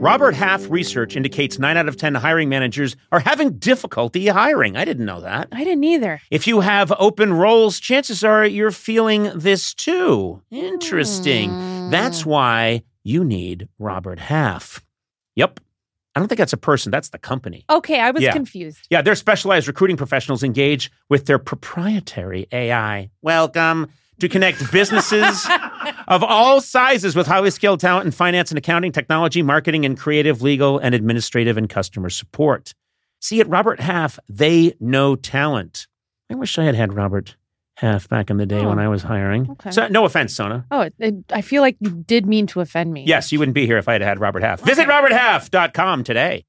Robert Half research indicates 9 out of 10 hiring managers are having difficulty hiring. I didn't know that. I didn't either. If you have open roles, chances are you're feeling this too. Interesting. That's why you need Robert Half. Yep. I don't think that's a person. That's the company. Okay, I was confused. Yeah, their specialized recruiting professionals engage with their proprietary AI. Welcome to connect businesses of all sizes with highly skilled talent in finance and accounting, technology, marketing, and creative, legal, and administrative and customer support. See, at Robert Half, they know talent. I wish I had had Robert Half back in the day when I was hiring. Okay. So, no offense, Sona. Oh, I feel like you did mean to offend me. Yes, you wouldn't be here if I had had Robert Half. Visit roberthalf.com today.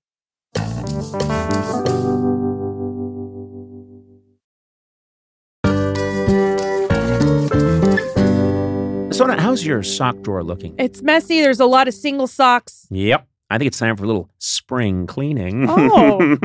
Sona, how's your sock drawer looking? It's messy. There's a lot of single socks. Yep. I think it's time for a little spring cleaning. Oh.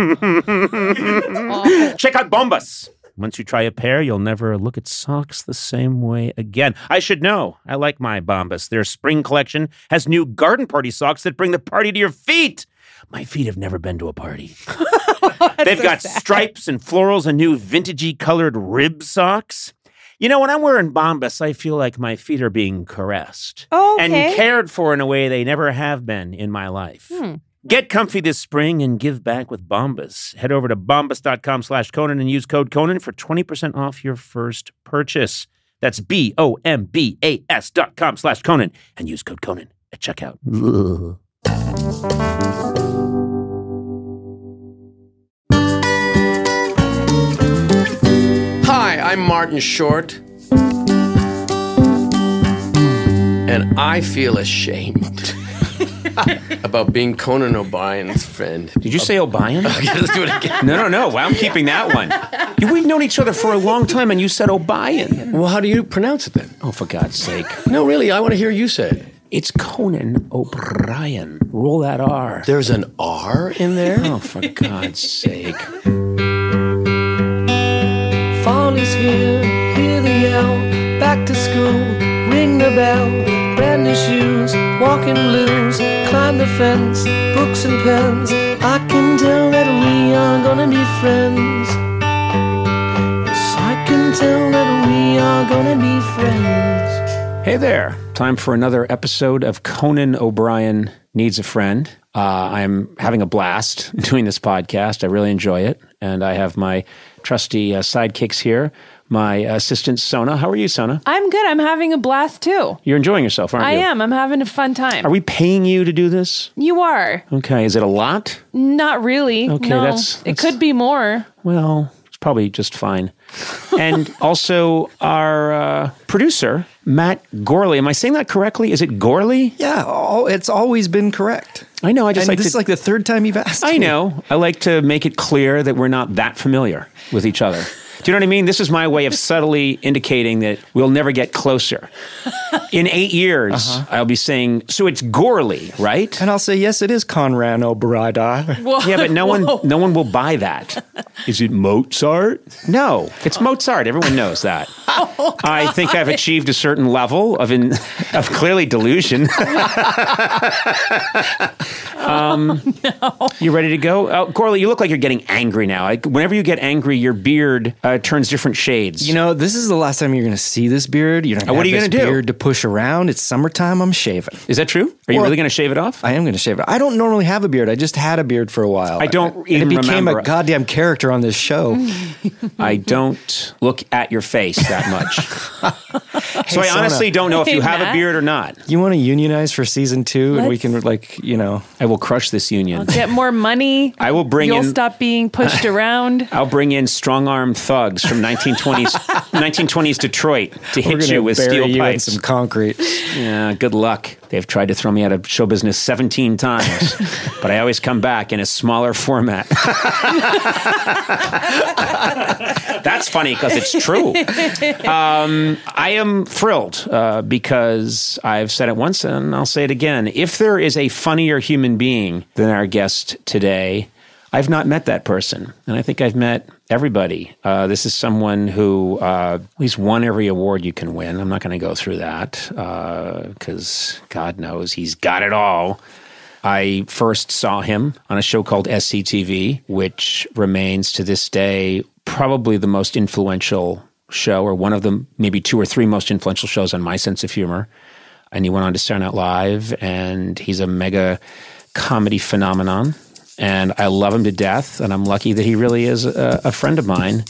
Check out Bombas. Once you try a pair, you'll never look at socks the same way again. I should know. I like my Bombas. Their spring collection has new garden party socks that bring the party to your feet. My feet have never been to a party. They've got stripes and florals and new vintagey colored rib socks. You know, when I'm wearing Bombas, I feel like my feet are being caressed and cared for in a way they never have been in my life. Get comfy this spring and give back with Bombas. Head over to bombas.com/Conan and use code Conan for 20% off your first purchase. That's BOMBAS.com/Conan and use code Conan at checkout. Hi, I'm Martin Short, and I feel ashamed about being Conan O'Brien's friend. Did you say O'Brien? Okay, let's do it again. No. Well, I'm keeping that one. We've known each other for a long time, and you said O'Brien. Well, how do you pronounce it then? Oh, for God's sake. No, really, I want to hear you say it. It's Conan O'Brien. Roll that R. There's an R in there? Oh, for God's sake. Fall is here, hear the yell, back to school, ring the bell, brand new shoes, walking blues, climb the fence, books and pens, I can tell that we are gonna be friends. Yes, I can tell that we are gonna be friends. Hey there. Time for another episode of Conan O'Brien Needs a Friend. I'm having a blast doing this podcast. I really enjoy it. And I have my trusty sidekicks here. My assistant, Sona. How are you, Sona? I'm good. I'm having a blast, too. You're enjoying yourself, aren't you? I am. I'm having a fun time. Are we paying you to do this? You are. Okay. Is it a lot? Not really. Okay, no. that's It could be more. Well, it's probably just fine. And also our producer, Matt Gorley. Am I saying that correctly? Is it Gorley? Yeah, it's always been correct. I know. This is like the third time you've asked me. I know. I like to make it clear that we're not that familiar with each other. Do you know what I mean? This is my way of subtly indicating that we'll never get closer. In 8 years, I'll be saying, so it's Gorley, right? And I'll say, yes, it is Conran O'Brien. Yeah, but no one will buy that. Is it Mozart? No, it's Mozart. Everyone knows that. I think I've achieved a certain level of clearly delusion. No. You ready to go? Gorley, you look like you're getting angry now. Whenever you get angry, your beard turns different shades. You know, this is the last time you're going to see this beard. You're not going to have this beard to push around. It's summertime. I'm shaving. Is that true? Are you really going to shave it off? I am going to shave it. I don't normally have a beard. I just had a beard for a while. I don't even remember. It became a goddamn character on this show. I don't look at your face that much. So I honestly don't know if you have a beard or not. You want to unionize for season 2 and we can I will crush this union. I'll get more money. I will bring You'll stop being pushed around. I'll bring in strong-armed thugs from 1920s Detroit to hit you with steel pipes. And some concrete. Yeah, good luck. They've tried to throw me out of show business 17 times, but I always come back in a smaller format. That's funny because it's true. I am thrilled because I've said it once and I'll say it again. If there is a funnier human being than our guest today, I've not met that person. And I think I've met everybody. This is someone who he's won every award you can win. I'm not going to go through that because God knows he's got it all. I first saw him on a show called SCTV, which remains to this day probably the most influential show, or one of the maybe 2 or 3 most influential shows on my sense of humor. And he went on to Saturday Night Live, and he's a mega comedy phenomenon. And I love him to death, and I'm lucky that he really is a friend of mine.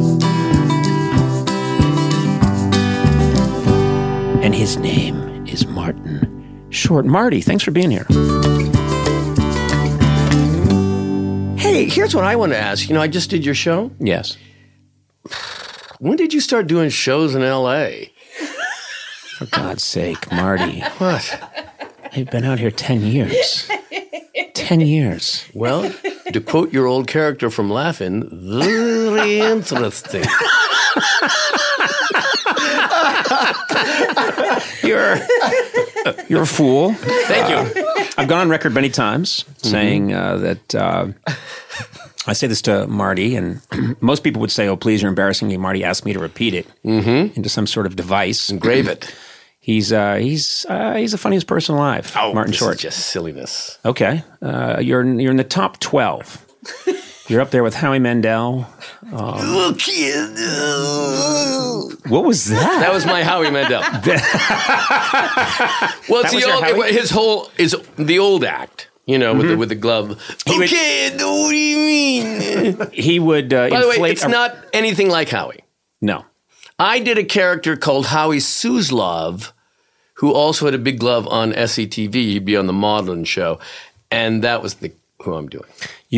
And his name is Martin Short. Marty, thanks for being here. Hey, here's what I want to ask. I just did your show. Yes. When did you start doing shows in L.A.? For God's sake, Marty. What? I've been out here 10 years. 10 years. Well, to quote your old character from Laugh-In, very interesting. You're a fool. Thank you. I've gone on record many times saying that I say this to Marty, and most people would say, "Oh, please, you're embarrassing me." Marty asked me to repeat it into some sort of device. Engrave it. He's the funniest person alive. Oh, Martin Short. Is just silliness. Okay, you're in the top 12. You're up there with Howie Mandel. Little kid. What was that? That was my Howie Mandel. Well, it's his the old act. With the glove. Okay, what do you mean? He would By the way, it's not anything like Howie. No. I did a character called Howie Suslov, who also had a big glove on SCTV. He'd be on the modeling show. And that was who I'm doing.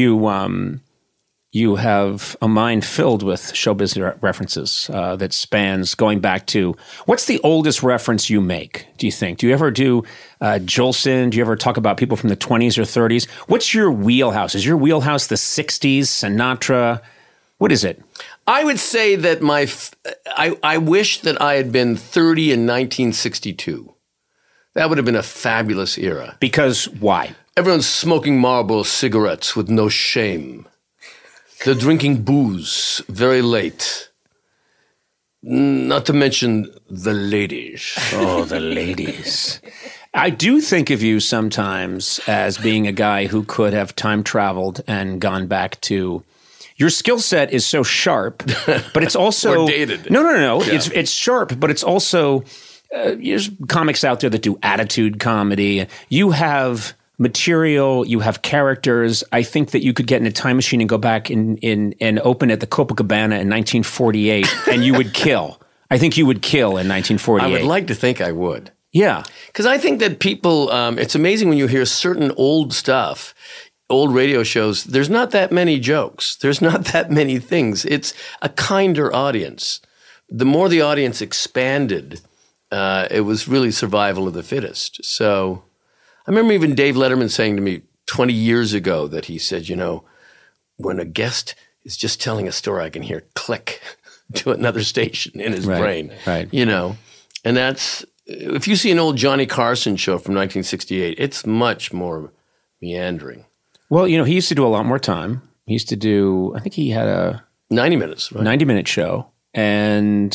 You have a mind filled with showbiz references that spans going back to, what's the oldest reference you make, do you think? Do you ever do Jolson? Do you ever talk about people from the 20s or 30s? What's your wheelhouse? Is your wheelhouse the 60s, Sinatra? What is it? I would say that I wish that I had been 30 in 1962. That would have been a fabulous era. Because why? Everyone's smoking Marlboro cigarettes with no shame. They're drinking booze very late. Not to mention the ladies. Oh, the ladies. I do think of you sometimes as being a guy who could have time traveled and gone back to... Your skill set is so sharp, but it's also... Or dated. No. Yeah. It's sharp, but it's also... there's comics out there that do attitude comedy. You have... material, you have characters. I think that you could get in a time machine and go back and open at the Copacabana in 1948, and you would kill. I think you would kill in 1948. I would like to think I would. Yeah. Because I think that people, it's amazing when you hear certain old stuff, old radio shows, there's not that many jokes. There's not that many things. It's a kinder audience. The more the audience expanded, it was really survival of the fittest. So... I remember even Dave Letterman saying to me 20 years ago that he said, when a guest is just telling a story, I can hear click to another station in his brain. Right. And that's, if you see an old Johnny Carson show from 1968, it's much more meandering. Well, he used to do a lot more time. He used to do, I think he had a 90 minutes, right? 90-minute show. And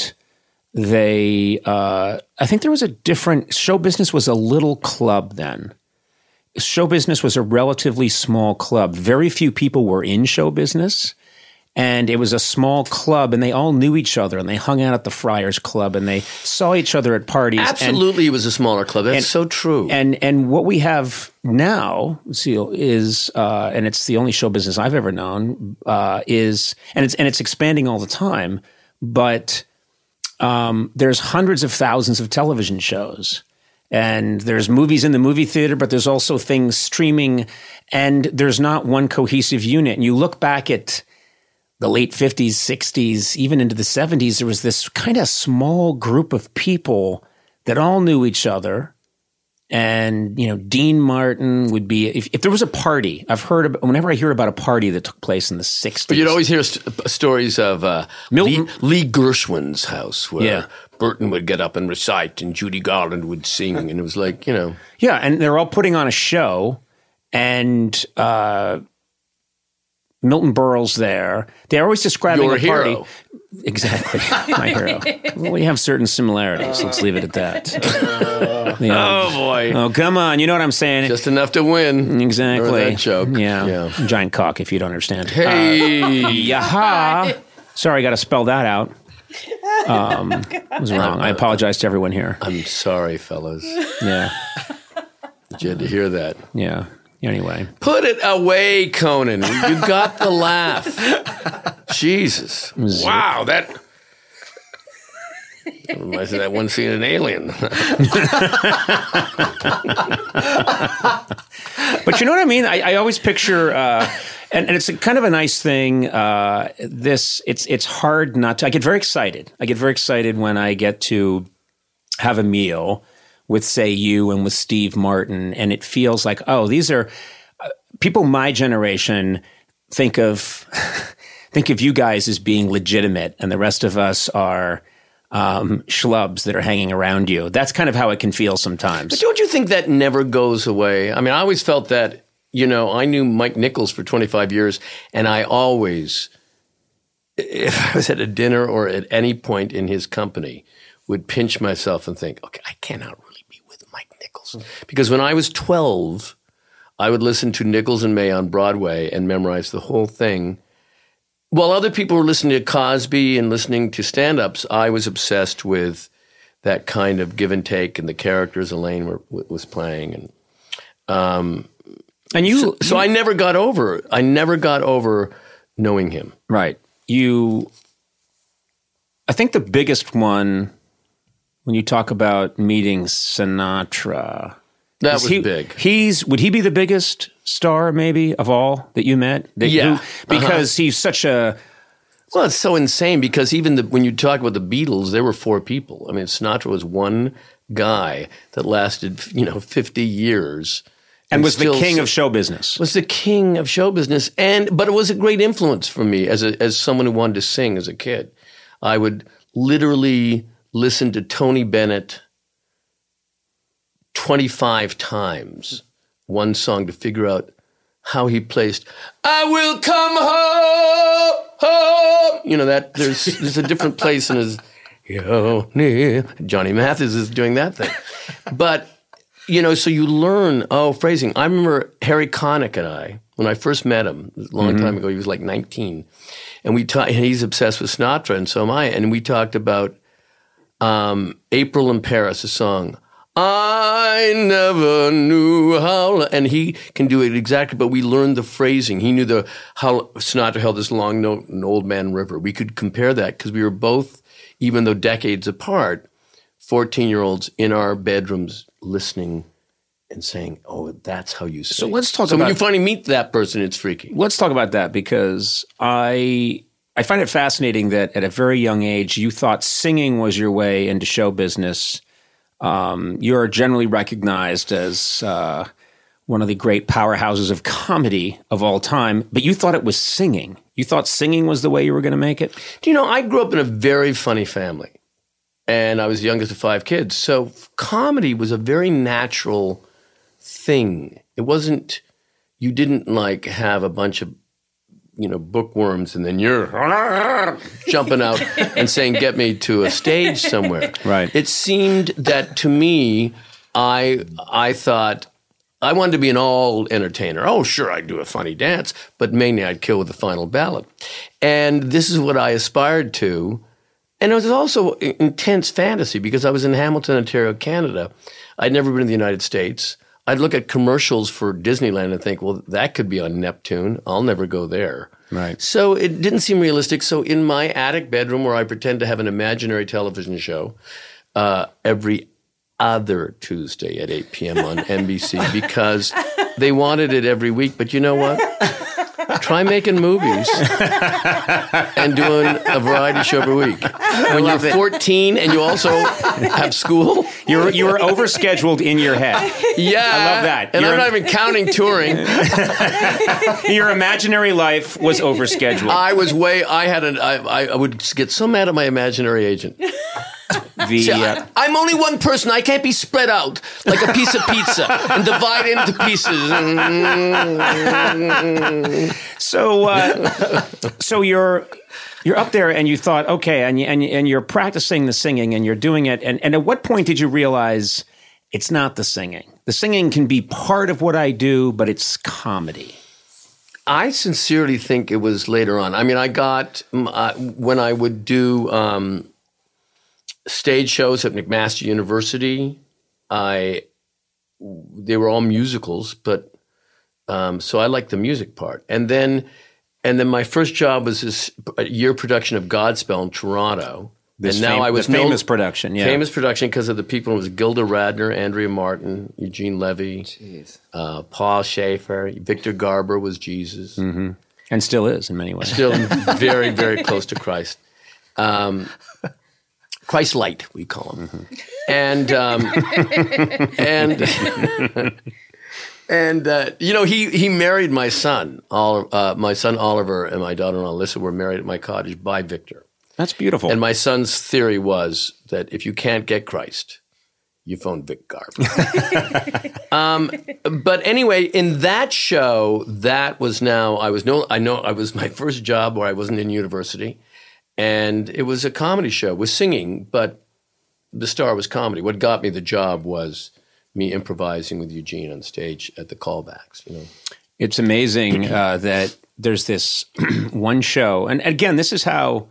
I think there was a different, show business was a little club then. Show business was a relatively small club. Very few people were in show business, and it was a small club, and they all knew each other, and they hung out at the Friars Club, and they saw each other at parties. Absolutely, it was a smaller club. That's so true. And what we have now, Seal, is, and it's the only show business I've ever known, is, and it's expanding all the time, but there's hundreds of thousands of television shows. And there's movies in the movie theater, but there's also things streaming, and there's not one cohesive unit. And you look back at the late 50s, 60s, even into the 70s, there was this kind of small group of people that all knew each other. And, Dean Martin would be, if there was a party, I've heard about, whenever I hear about a party that took place in the 60s. But you'd always hear stories of Lee Gershwin's house where Burton would get up and recite and Judy Garland would sing. And it was like, Yeah, and they're all putting on a show, and Milton Berle's there. They're always describing a party. Exactly, my hero. Well, we have certain similarities. Let's leave it at that. Oh, boy. Oh, come on. You know what I'm saying. Just enough to win. Exactly. Remember that joke. Yeah. Giant cock, if you don't understand. Hey. Yaha. Sorry, I got to spell that out. It was wrong. I apologize to everyone here. I'm sorry, fellas. Yeah. You had to hear that. Yeah. Anyway. Put it away, Conan. You got the laugh. Jesus. Wow, that reminds me of that one scene in Alien. But you know what I mean? I always picture, and it's kind of a nice thing. It's hard not to. I get very excited. I get very excited when I get to have a meal with, say, you and with Steve Martin, and it feels like, oh, these are people my generation think of you guys as being legitimate, and the rest of us are schlubs that are hanging around you. That's kind of how it can feel sometimes. But don't you think that never goes away? I mean, I always felt that, I knew Mike Nichols for 25 years, and I always, if I was at a dinner or at any point in his company, would pinch myself and think, okay, I cannot really be with Mike Nichols. Because when I was 12, I would listen to Nichols and May on Broadway and memorize the whole thing. While other people were listening to Cosby and listening to stand-ups, I was obsessed with that kind of give and take and the characters Elaine was playing. So I never got over knowing him. Right. I think the biggest one, when you talk about meeting Sinatra, that was big. Would he be the biggest star, maybe, of all that you met? Because he's such a... Well, it's so insane because even when you talk about the Beatles, there were 4 people. I mean, Sinatra was one guy that lasted, 50 years. And was the king of show business. Was the king of show business. But it was a great influence for me as someone who wanted to sing as a kid. I would literally listen to Tony Bennett 25 times, one song, to figure out how he placed, I will come home. There's a different place in his, Johnny Mathis is doing that thing. But, so you learn, phrasing. I remember Harry Connick and I, when I first met him, a long time ago, he was like 19. And he's obsessed with Sinatra, and so am I. And we talked about April in Paris, a song. I never knew how, and he can do it exactly, but we learned the phrasing. He knew how Sinatra held this long note in Old Man River. We could compare that because we were both, even though decades apart, 14-year-olds in our bedrooms listening and saying, oh, that's how you sing. So let's talk about... So when you finally meet that person, it's freaky. Let's talk about that because I find it fascinating that at a very young age, you thought singing was your way into show business. You're generally recognized as one of the great powerhouses of comedy of all time, but you thought it was singing. You thought singing was the way you were going to make it? I grew up in a very funny family, and I was the youngest of 5 kids. So comedy was a very natural thing. It wasn't, you didn't have a bunch of, bookworms and then you're jumping out and saying, get me to a stage somewhere. Right. It seemed that to me, I thought I wanted to be an all entertainer. Oh, sure, I'd do a funny dance, but mainly I'd kill with the final ballad. And this is what I aspired to. And it was also intense fantasy because I was in Hamilton, Ontario, Canada. I'd never been to the United States. I'd look at commercials for Disneyland and think, well, that could be on Neptune. I'll never go there. Right. So it didn't seem realistic. So in my attic bedroom where I pretend to have an imaginary television show every other Tuesday at 8 p.m. on NBC because they wanted it every week. But you know what? Try making movies and doing a variety show every week. When you're 14 and you also have school. You were overscheduled in your head. Yeah. I love that. And I'm not even counting touring. Your imaginary life was overscheduled. I would get so mad at my imaginary agent. See, I'm only one person. I can't be spread out like a piece of pizza and divide into pieces. So you're up there and you thought, okay, and you're practicing the singing and you're doing it. And at what point did you realize it's not the singing? The singing can be part of what I do, but it's comedy. I sincerely think it was later on. I mean, I got, when I would do stage shows at McMaster University, they were all musicals, but so I liked the music part. And then my first job was this year production of Godspell in Toronto. Famous production, yeah. Famous production because of the people. It was Gilda Radner, Andrea Martin, Eugene Levy, Paul Schaefer, Victor Garber was Jesus. Mm-hmm. And still is in many ways. Still very, very close to Christ. Christ Light, we call him. Mm-hmm. He married my son. My son Oliver and my daughter-in-law Alyssa were married at my cottage by Victor. That's beautiful. And my son's theory was that if you can't get Christ, you phone Vic Garber. But anyway, in that show, that was I was my first job where I wasn't in university, and it was a comedy show with singing, but the star was comedy. What got me the job was me improvising with Eugene on stage at the callbacks. It's amazing that there's this one show, and again, this is how.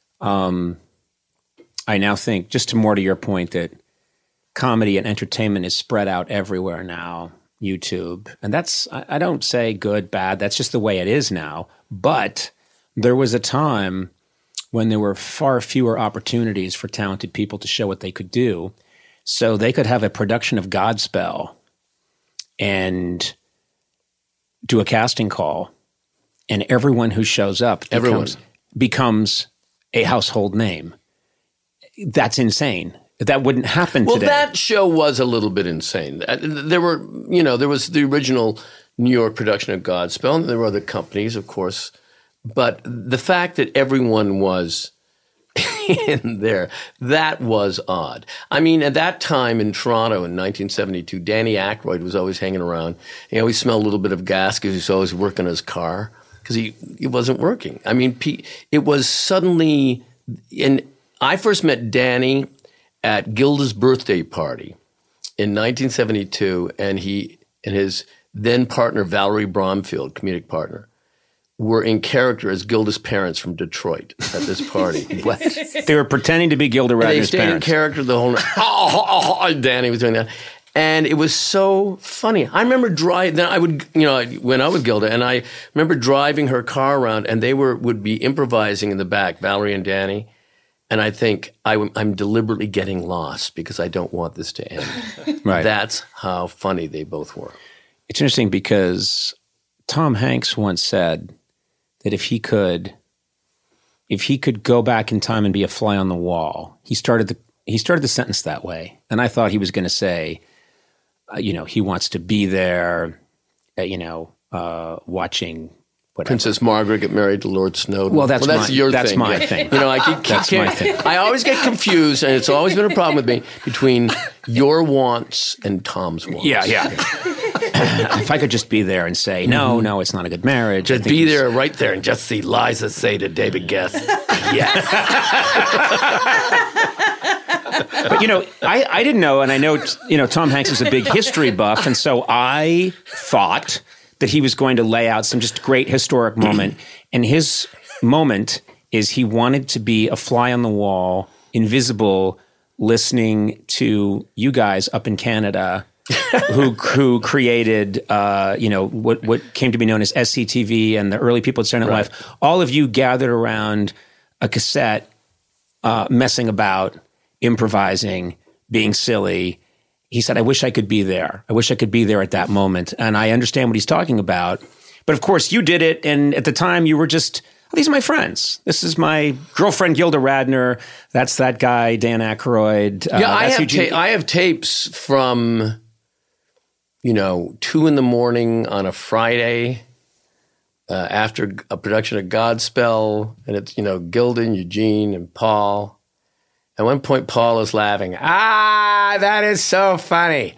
I now think, just more to your point, that comedy and entertainment is spread out everywhere now, YouTube. And that's, I don't say good, bad, that's just the way it is now. But there was a time when there were far fewer opportunities for talented people to show what they could do. So they could have a production of Godspell and do a casting call, and everyone who shows up becomes a household name. That's insane. That wouldn't happen today. Well, that show was a little bit insane. There was the original New York production of Godspell, and there were other companies, of course. But the fact that everyone was in there, that was odd. I mean, at that time in Toronto in 1972, Danny Aykroyd was always hanging around. He always smelled a little bit of gas because he was always working his car. Because he wasn't working. I mean, it was suddenly, and I first met Danny at Gilda's birthday party in 1972, and he and his then partner, Valerie Bromfield, comedic partner, were in character as Gilda's parents from Detroit at this party. They were pretending to be Gilda Radner's parents. They stayed in character the whole night. Danny was doing that. And it was so funny. I remember driving. Then I would, when I was Gilda, and I remember driving her car around, and they would be improvising in the back, Valerie and Danny. And I think I'm deliberately getting lost because I don't want this to end. Right. That's how funny they both were. It's interesting because Tom Hanks once said that if he could go back in time and be a fly on the wall, he started the sentence that way, and I thought he was going to say. He wants to be there, watching whatever. Princess Margaret get married to Lord Snowden. Well, that's my thing. That's my thing. I always get confused, and it's always been a problem with me, between your wants and Tom's wants. Yeah. If I could just be there and say, no, it's not a good marriage. Just be there, right there, and just see Liza say to David Guest, yes. But, I didn't know, and I know, Tom Hanks is a big history buff, and so I thought that he was going to lay out some just great historic moment. And his moment is he wanted to be a fly on the wall, invisible, listening to you guys up in Canada who created, what came to be known as SCTV and the early people at Saturday Night Live. All of you gathered around a cassette, messing about, improvising, being silly. He said, I wish I could be there. I wish I could be there at that moment. And I understand what he's talking about. But of course, you did it. And at the time, you were just, these are my friends. This is my girlfriend, Gilda Radner. That's that guy, Dan Aykroyd. I have tapes from, 2 a.m. on a Friday after a production of Godspell. And it's, Gilda and Eugene and Paul. At one point, Paul is laughing. That is so funny.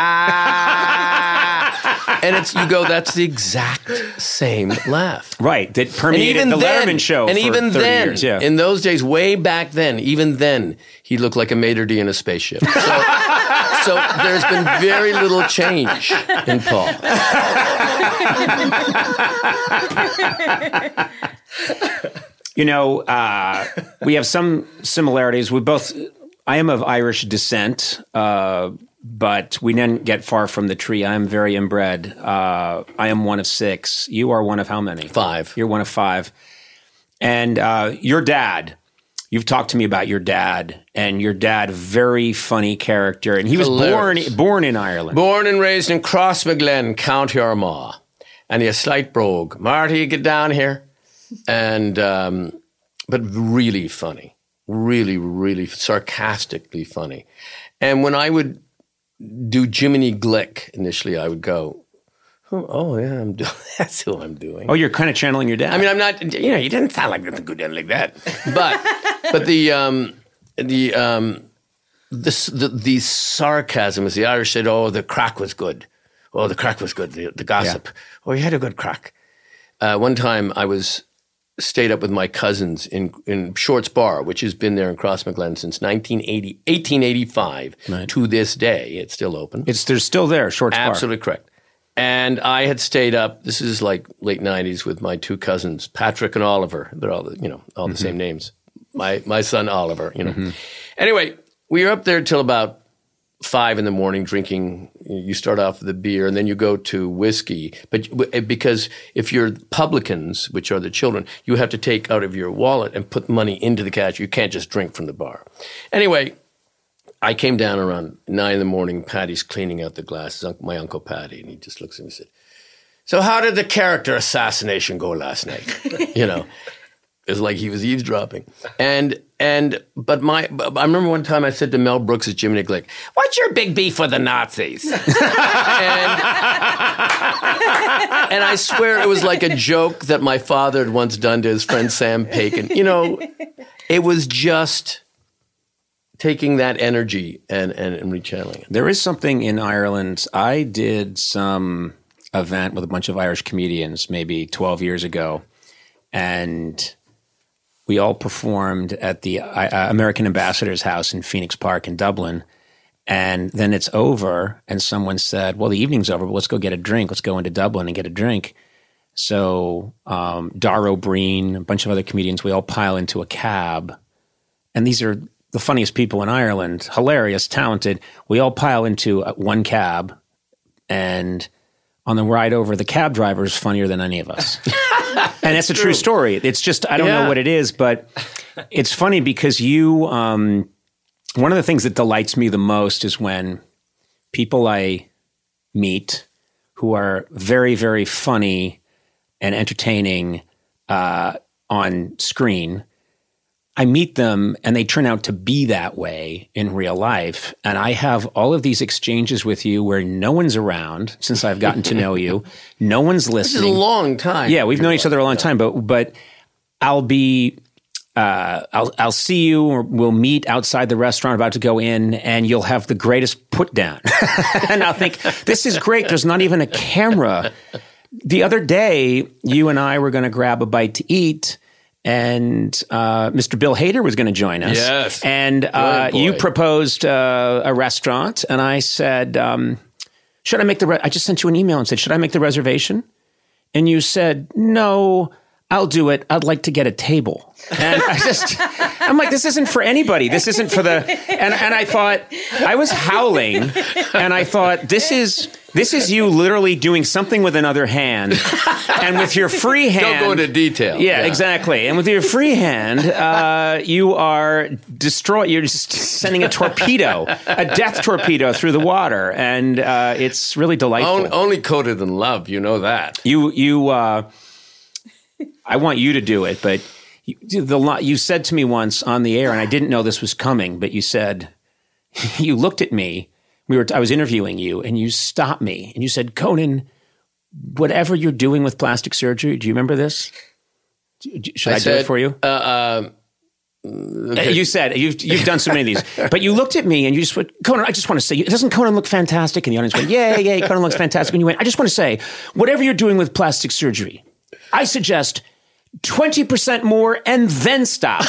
And you go, that's the exact same laugh. Right, that permeated the Letterman show and for even 30 then, years. Yeah. In those days, way back then, even then, he looked like a maitre d' in a spaceship. So there's been very little change in Paul. You know, we have some similarities. I am of Irish descent, but we didn't get far from the tree. I am very inbred. I am one of 6. You are one of how many? 5. You're one of 5. And your dad, you've talked to me about your dad, and your dad, very funny character. And he was born in Ireland. Born and raised in Crossmaglen, County Armagh. And he a slight brogue. Marty, get down here. And, but really funny. Really, really sarcastically funny. And when I would do Jiminy Glick initially, I would go, oh yeah, that's who I'm doing. Oh, you're kind of channeling your dad. I mean, I'm not, he didn't sound like nothing good like that. But the sarcasm, as the Irish said, oh, the crack was good. Oh, the crack was good, the gossip. Yeah. Oh, you had a good crack. One time I stayed up with my cousins in Shorts Bar, which has been there in Crossmaglen since 1885 right. To this day. It's still open. They're still there, Shorts Bar. Absolutely correct. And I had stayed up, this is like late 90s, with my 2 cousins, Patrick and Oliver. They're all, the same names. My son Oliver, Mm-hmm. Anyway, we were up there till about 5 in the morning drinking. You start off with a beer and then you go to whiskey. But because if you're publicans, which are the children, you have to take out of your wallet and put money into the cash. You can't just drink from the bar. Anyway, I came down around 9 in the morning. Paddy's cleaning out the glasses, my Uncle Paddy, and he just looks at me and said, so how did the character assassination go last night? It's like he was eavesdropping. But I remember one time I said to Mel Brooks at Jiminy Glick, what's your big beef with the Nazis? and I swear it was like a joke that my father had once done to his friend Sam Paikin. It was just taking that energy and rechanneling it. There is something in Ireland. I did some event with a bunch of Irish comedians maybe 12 years ago, and we all performed at the American Ambassador's house in Phoenix Park in Dublin. And then it's over, and someone said, well, the evening's over, but let's go get a drink. Let's go into Dublin and get a drink. So Dara O'Brien, a bunch of other comedians, we all pile into a cab. And these are the funniest people in Ireland, hilarious, talented. We all pile into one cab, and on the ride over, the cab driver is funnier than any of us. And it's a true story. It's just, I don't know what it is, but it's funny because one of the things that delights me the most is when people I meet who are very, very funny and entertaining on screen, I meet them and they turn out to be that way in real life. And I have all of these exchanges with you where no one's around since I've gotten to know you. No one's listening. This is a long time. Yeah, we've known each other a long time, but I'll see you, or we'll meet outside the restaurant about to go in, and you'll have the greatest put down. And I'll think, this is great. There's not even a camera. The other day, you and I were going to grab a bite to eat, and Mr. Bill Hader was going to join us. Yes. And you proposed a restaurant, and I said, should I make I just sent you an email and said, should I make the reservation? And you said, no, I'll do it. I'd like to get a table. And I'm like, this isn't for anybody. This isn't for and I thought, I was howling, and I thought, this is you literally doing something with another hand, and with your free hand. Don't go into detail. Yeah, exactly. And with your free hand, you are you're just sending a torpedo, a death torpedo through the water, and it's really delightful. Only coated in love, you know that. I want you to do it, but you said to me once on the air, and I didn't know this was coming, but you said, you looked at me, I was interviewing you, and you stopped me, and you said, Conan, whatever you're doing with plastic surgery, do you remember this? Should I do it for you? Okay. You said you've done so many of these, but you looked at me and you just went, Conan, I just want to say, doesn't Conan look fantastic? And the audience went, yay, Conan looks fantastic. And you went, I just want to say, whatever you're doing with plastic surgery, I suggest 20% more and then stop.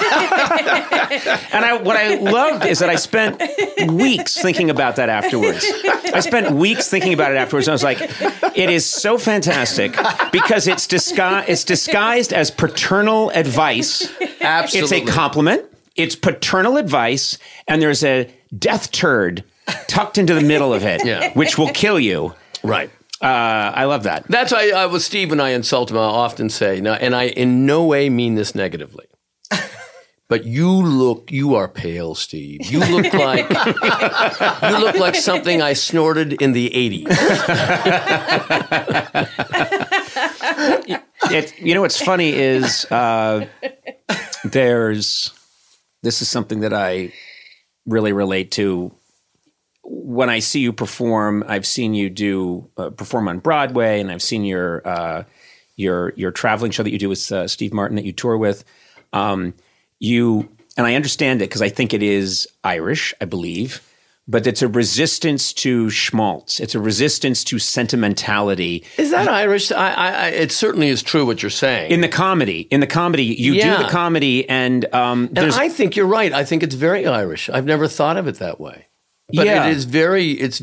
And what I loved is that I spent weeks thinking about that afterwards. I was like, it is so fantastic because it's disguised as paternal advice. Absolutely. It's a compliment. It's paternal advice. And there's a death turd tucked into the middle of it, which will kill you. Right. I love that. That's why with Steve, when I insult him, I'll often say, now, and I in no way mean this negatively, but you are pale, Steve. You look like something I snorted in the 80s. What's funny is this is something that I really relate to. When I see you perform, I've seen you perform on Broadway, and I've seen your traveling show that you do with Steve Martin that you tour with. And I understand it because I think it is Irish, I believe, but it's a resistance to schmaltz. It's a resistance to sentimentality. Is that Irish? It certainly is true what you're saying. In the comedy, you do the comedy, and I think you're right. I think it's very Irish. I've never thought of it that way. But it's very, is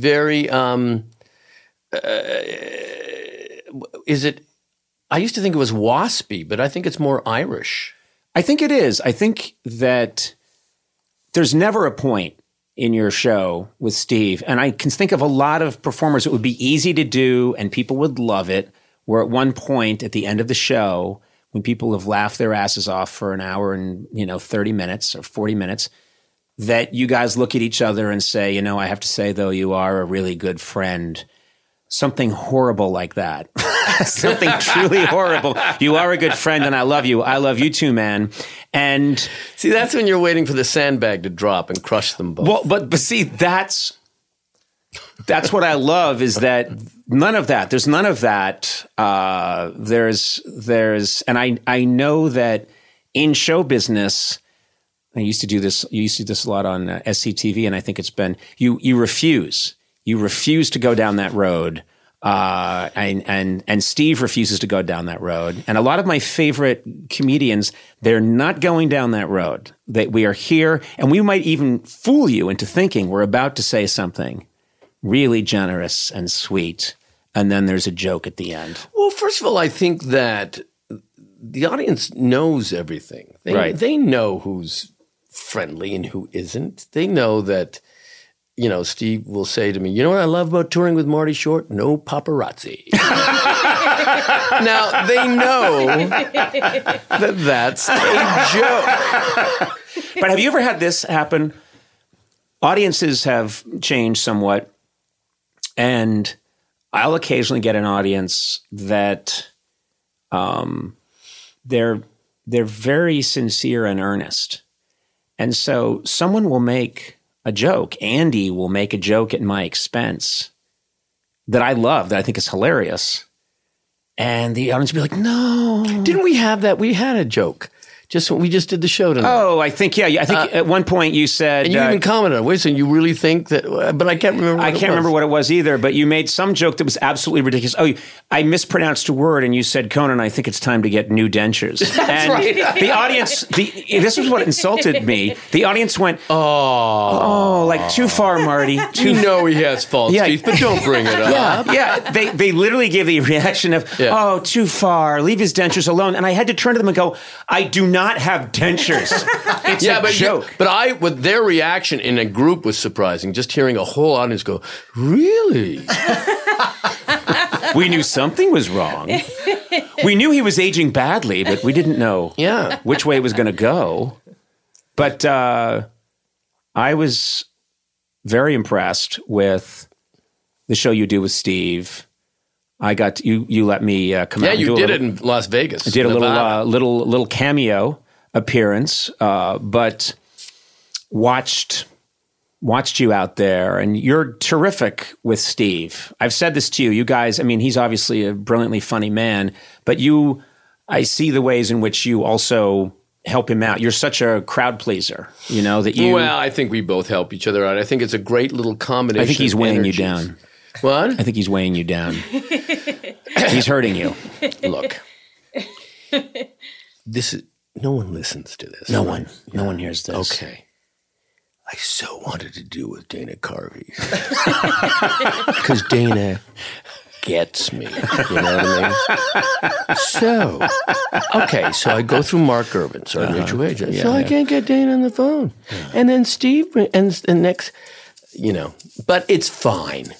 it, I used to think it was waspy, but I think it's more Irish. I think it is. I think that there's never a point in your show with Steve, and I can think of a lot of performers it would be easy to do and people would love it, where at one point at the end of the show, when people have laughed their asses off for an hour and 30 minutes or 40 minutes, that you guys look at each other and say, I have to say, though, you are a really good friend. Something horrible like that. Something truly horrible. You are a good friend and I love you. I love you too, man. And see, that's when you're waiting for the sandbag to drop and crush them both. Well, but see, that's what I love is that none of that. There's none of that. There's, and I know that in show business, I used to do this. You used to do this a lot on SCTV, and I think it's been you refuse. You refuse to go down that road, and Steve refuses to go down that road. And a lot of my favorite comedians, they're not going down that road. That we are here, and we might even fool you into thinking we're about to say something really generous and sweet, and then there's a joke at the end. Well, first of all, I think that the audience knows everything. They know who's friendly and who isn't. They know that, Steve will say to me, you know what I love about touring with Marty Short? No paparazzi. Now, they know that that's a joke. But have you ever had this happen? Audiences have changed somewhat, and I'll occasionally get an audience that they're very sincere and earnest. And so someone will make a joke. Andy will make a joke at my expense that I love, that I think is hilarious. And the audience will be like, no. Didn't we have that? We had a joke. We just did the show tonight. Oh, I think at one point you said... And you even commented on it. Wait a second, you really think that... But I can't remember what remember what it was either, but you made some joke that was absolutely ridiculous. Oh, I mispronounced a word and you said, Conan, I think it's time to get new dentures. That's right. The audience... this was what insulted me. The audience went, oh, like too far, Marty. You know he has false teeth, but don't bring it up. Yeah. They literally gave the reaction of, oh, too far, leave his dentures alone. And I had to turn to them and go, I do not have dentures. It's a joke. But their reaction in a group was surprising. Just hearing a whole audience go, really? We knew something was wrong. We knew he was aging badly, but we didn't know which way it was going to go. But I was very impressed with the show you do with Steve. I got you let me come out. Yeah, you did it in Las Vegas. I did a little cameo appearance, but watched you out there, and you're terrific with Steve. I've said this to you. You guys, I mean, he's obviously a brilliantly funny man, but I see the ways in which you also help him out? You're such a crowd pleaser, that you... Well, I think we both help each other out. I think it's a great little combination. I think he's weighing energies. you down. What? I think he's weighing you down. He's hurting you. Look. No one listens to this. No one hears this. Okay. I so wanted to do with Dana Carvey. Because Dana gets me. You know what I mean? So I go through Mark Gervin, our mutual agent. I can't get Dana on the phone. Yeah. And then Steve, and next, but it's fine.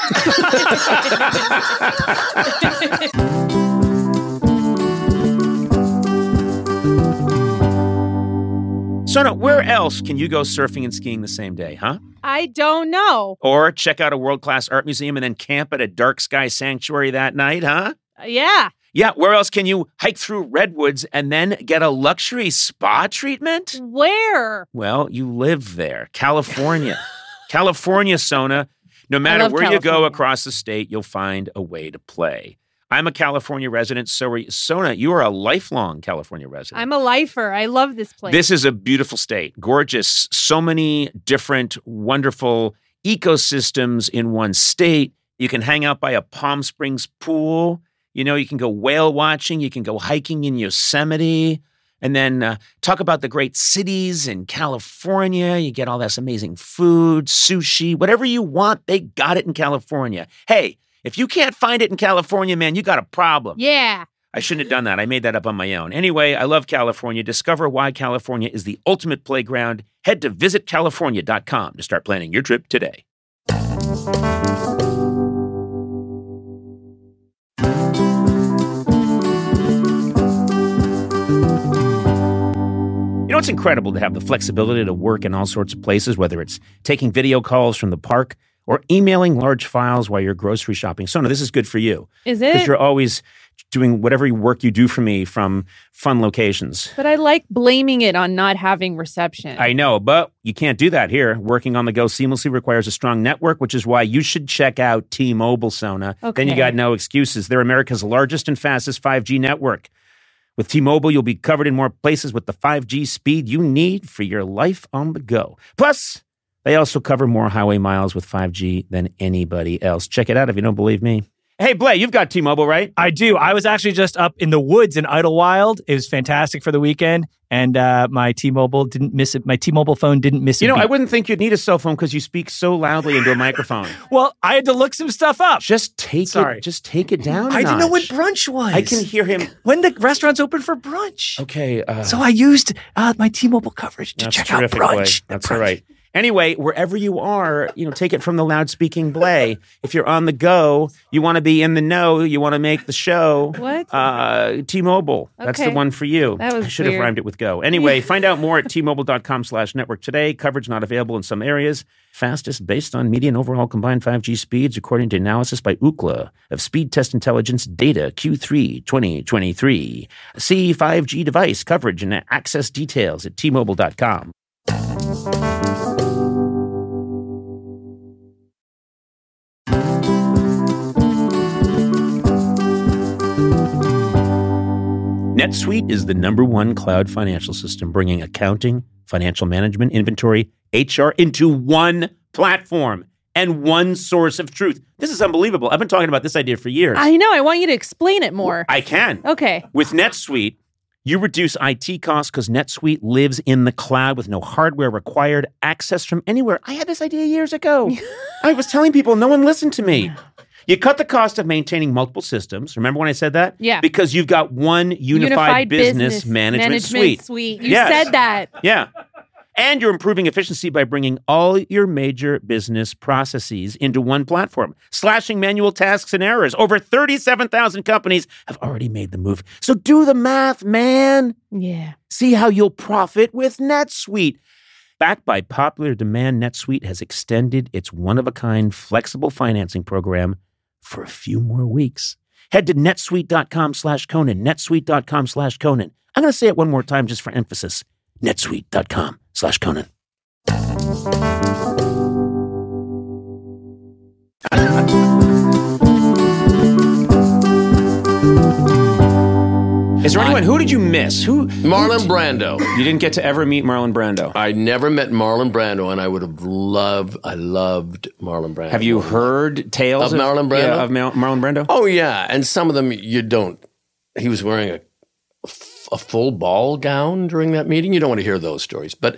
Sona, where else can you go surfing and skiing the same day, huh? I don't know. Or check out a world-class art museum and then camp at a dark sky sanctuary that night, huh? Yeah. Yeah, where else can you hike through redwoods and then get a luxury spa treatment? Where? Well, you live there. California. California, Sona. No matter where you go across the state, you'll find a way to play. I'm a California resident, so are you. Sona, you are a lifelong California resident. I'm a lifer. I love this place. This is a beautiful state. Gorgeous. So many different, wonderful ecosystems in one state. You can hang out by a Palm Springs pool. You can go whale watching. You can go hiking in Yosemite. And then talk about the great cities in California. You get all this amazing food, sushi, whatever you want, they got it in California. Hey, if you can't find it in California, man, you got a problem. Yeah. I shouldn't have done that. I made that up on my own. Anyway, I love California. Discover why California is the ultimate playground. Head to visitcalifornia.com to start planning your trip today. It's incredible to have the flexibility to work in all sorts of places, whether it's taking video calls from the park or emailing large files while you're grocery shopping. Sona, this is good for you. Is it? Because you're always doing whatever work you do for me from fun locations. But I like blaming it on not having reception. I know, but you can't do that here. Working on the go seamlessly requires a strong network, which is why you should check out T-Mobile, Sona. Okay. Then you got no excuses. They're America's largest and fastest 5G network. With T-Mobile, you'll be covered in more places with the 5G speed you need for your life on the go. Plus, they also cover more highway miles with 5G than anybody else. Check it out if you don't believe me. Hey, Blay, you've got T-Mobile, right? I do. I was actually just up in the woods in Idlewild. It was fantastic for the weekend, and my T-Mobile didn't miss it. My T-Mobile phone didn't miss it. I wouldn't think you'd need a cell phone because you speak so loudly into a microphone. Well, I had to look some stuff up. Just take it down. I didn't know what brunch was. I can hear him when the restaurant's open for brunch. Okay. So I used my T-Mobile coverage to check out brunch. That's all right. Anyway, wherever you are, take it from the loud-speaking Blay. If you're on the go, you want to be in the know, you want to make the show. What? T-Mobile. Okay. That's the one for you. That was I should have rhymed it with go. Anyway, find out more at T-Mobile.com/network today. Coverage not available in some areas. Fastest based on median overall combined 5G speeds, according to analysis by Ookla of Speed Test Intelligence data Q3 2023. See 5G device coverage and access details at T-Mobile.com. NetSuite is the #1 cloud financial system, bringing accounting, financial management, inventory, HR into one platform and one source of truth. This is unbelievable. I've been talking about this idea for years. I know. I want you to explain it more. I can. Okay. With NetSuite, you reduce IT costs because NetSuite lives in the cloud with no hardware required, access from anywhere. I had this idea years ago. I was telling people, no one listened to me. You cut the cost of maintaining multiple systems. Remember when I said that? Yeah. Because you've got one unified business management suite. You said that. Yeah. And you're improving efficiency by bringing all your major business processes into one platform, slashing manual tasks and errors. Over 37,000 companies have already made the move. So do the math, man. Yeah. See how you'll profit with NetSuite. Backed by popular demand, NetSuite has extended its one-of-a-kind flexible financing program for a few more weeks. Head to netsuite.com/Conan, netsuite.com/Conan. I'm going to say it one more time just for emphasis. netsuite.com/Conan. Is there anyone? Who did you miss? Marlon Brando. You didn't get to ever meet Marlon Brando. I never met Marlon Brando, and I would have loved Marlon Brando. Have you heard tales of Marlon Brando? Yeah, of Marlon Brando? Oh, yeah. And some of them you don't. He was wearing a full ball gown during that meeting. You don't want to hear those stories. But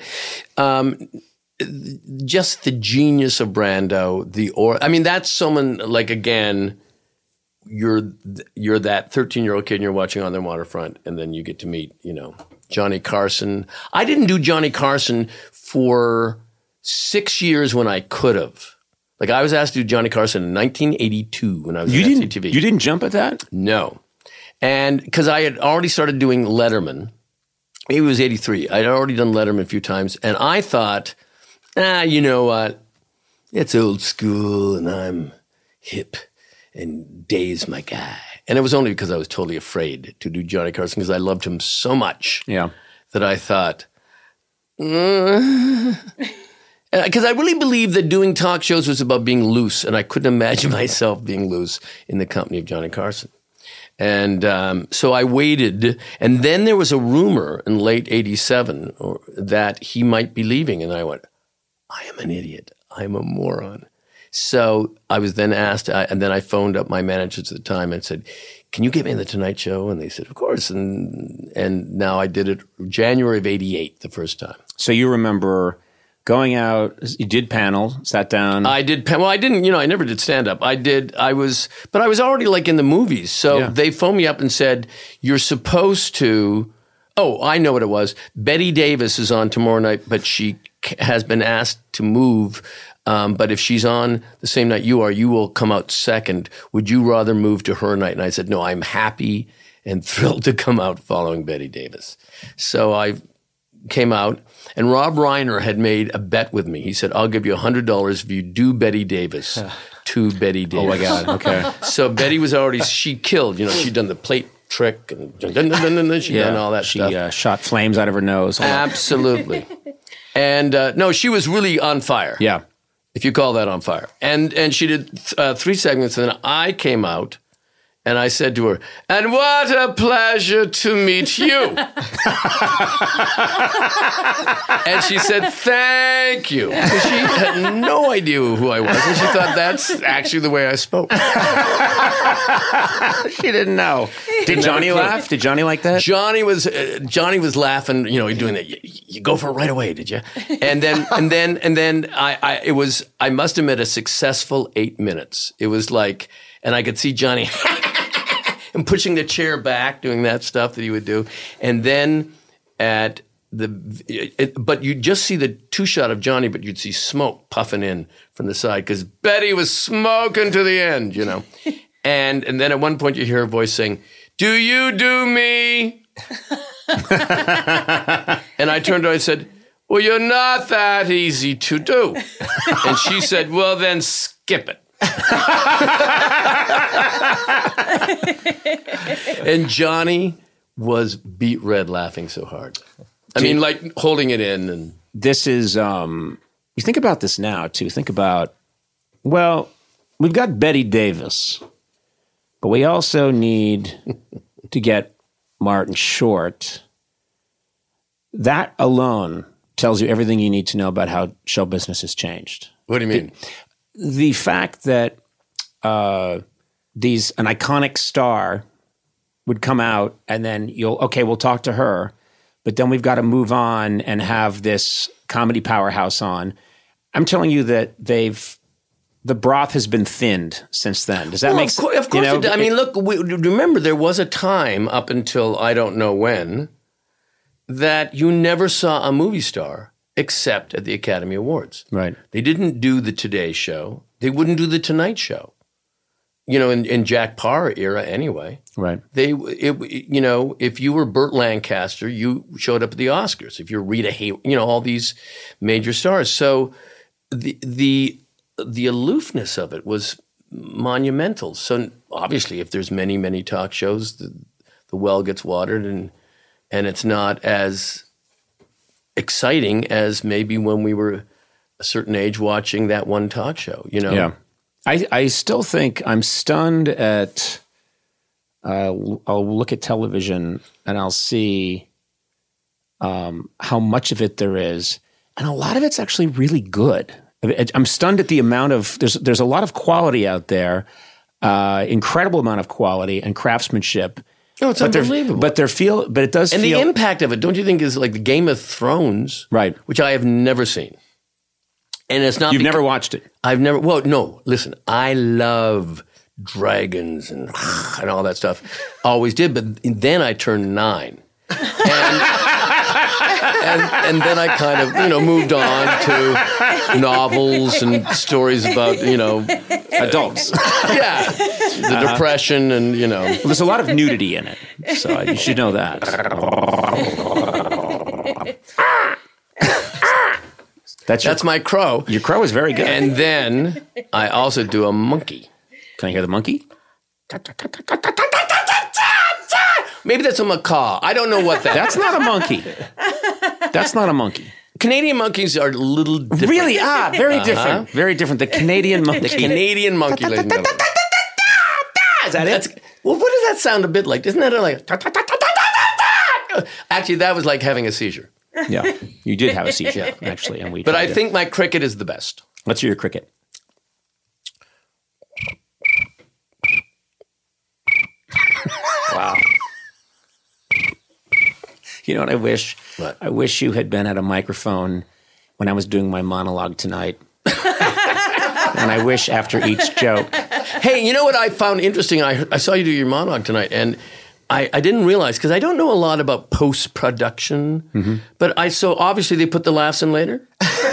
just the genius of Brando, that's someone like, again, you're that 13-year-old kid and you're watching On the Waterfront, and then you get to meet, Johnny Carson. I didn't do Johnny Carson for 6 years when I could have. Like, I was asked to do Johnny Carson in 1982 when I was at SCTV. You didn't jump at that? No. And because I had already started doing Letterman. Maybe it was 83. I'd already done Letterman a few times. And I thought, you know what? It's old school and I'm hip and Dave's my guy. And it was only because I was totally afraid to do Johnny Carson because I loved him so much that I thought, because I really believed that doing talk shows was about being loose, and I couldn't imagine myself being loose in the company of Johnny Carson. And so I waited, and then there was a rumor in late 87 that he might be leaving, and I went, I am an idiot. I am a moron. So I was then asked, and then I phoned up my managers at the time and said, can you get me in the Tonight Show? And they said, of course. And now I did it January of 88 the first time. So you remember going out, you did panel, sat down. I did panel. Well, I didn't, I never did stand up. But I was already like in the movies. So they phoned me up and said, you're supposed to, I know what it was. Betty Davis is on tomorrow night, but she has been asked to move. But if she's on the same night you are, you will come out second. Would you rather move to her night? And I said, no, I'm happy and thrilled to come out following Betty Davis. So I came out, and Rob Reiner had made a bet with me. He said, I'll give you $100 if you do Betty Davis to Betty Davis. Oh, my God. Okay. So Betty was she killed. She'd done the plate trick, and she'd done all that stuff. She shot flames out of her nose. Absolutely. And no, she was really on fire. Yeah. If you call that on fire. And she did 3 segments, and then I came out, and I said to her, and what a pleasure to meet you. And she said, thank you. Because she had no idea who I was, and she thought that's actually the way I spoke. She didn't know. Did Johnny laugh? Did Johnny like that? Johnny was laughing, doing that. You go for it right away, did you? And then I must admit, a successful 8 minutes. It was like, and I could see Johnny and pushing the chair back, doing that stuff that he would do. And then but you'd just see the 2-shot of Johnny, but you'd see smoke puffing in from the side because Betty was smoking to the end, And then at one point you hear a voice saying, do you do me? And I turned to her and I said, well, you're not that easy to do. And she said, well, then skip it. And Johnny was beet red laughing so hard. I mean, like holding it in. And this is, you think about this now, too. Think about, well, we've got Betty Davis, but we also need to get Martin Short. That alone tells you everything you need to know about how show business has changed. What do you mean? The fact that an iconic star would come out and then we'll talk to her, but then we've got to move on and have this comedy powerhouse on. I'm telling you that the broth has been thinned since then. Does that make sense? Of course it does. I mean, look, remember there was a time up until I don't know when that you never saw a movie star except at the Academy Awards. Right. They didn't do the Today Show. They wouldn't do the Tonight Show. In Jack Paar era anyway. Right. If you were Burt Lancaster, you showed up at the Oscars. If you're Rita Hayworth, all these major stars. So the aloofness of it was monumental. So obviously, if there's many, many talk shows, the well gets watered and it's not as exciting as maybe when we were a certain age watching that one talk show, Yeah. I still think I'm stunned at I'll look at television and I'll see how much of it there is. And a lot of it's actually really good. I'm stunned at the amount of, there's a lot of quality out there, incredible amount of quality and craftsmanship. Oh, it's unbelievable. But it does feel. And the impact of it, don't you think, is like the Game of Thrones? Right. Which I have never seen. And it's not. You've never watched it? I've never. Well, no. Listen, I love dragons and all that stuff. Always did. But then I turned 9. And then I kind of, moved on to novels and stories about, adults. Yeah. The Depression and, Well, there's a lot of nudity in it. So you should know that. That's my crow. Your crow is very good. And then I also do a monkey. Can I hear the monkey? Maybe that's a macaw. I don't know what that is. That's not a monkey. That's not a monkey. Canadian monkeys are a little different. Really? Very different. Very different. The Canadian monkey. The Canadian monkey. Is that it? Well, what does that sound a bit like? Isn't that like... Actually, that was like having a seizure. Yeah, you did have a seizure, actually. But I think my cricket is the best. Let's hear your cricket. Wow. You know what I wish? What? I wish you had been at a microphone when I was doing my monologue tonight. And I wish after each joke. Hey, you know what I found interesting? I saw you do your monologue tonight, and I didn't realize, because I don't know a lot about post-production, but so obviously they put the laughs in later?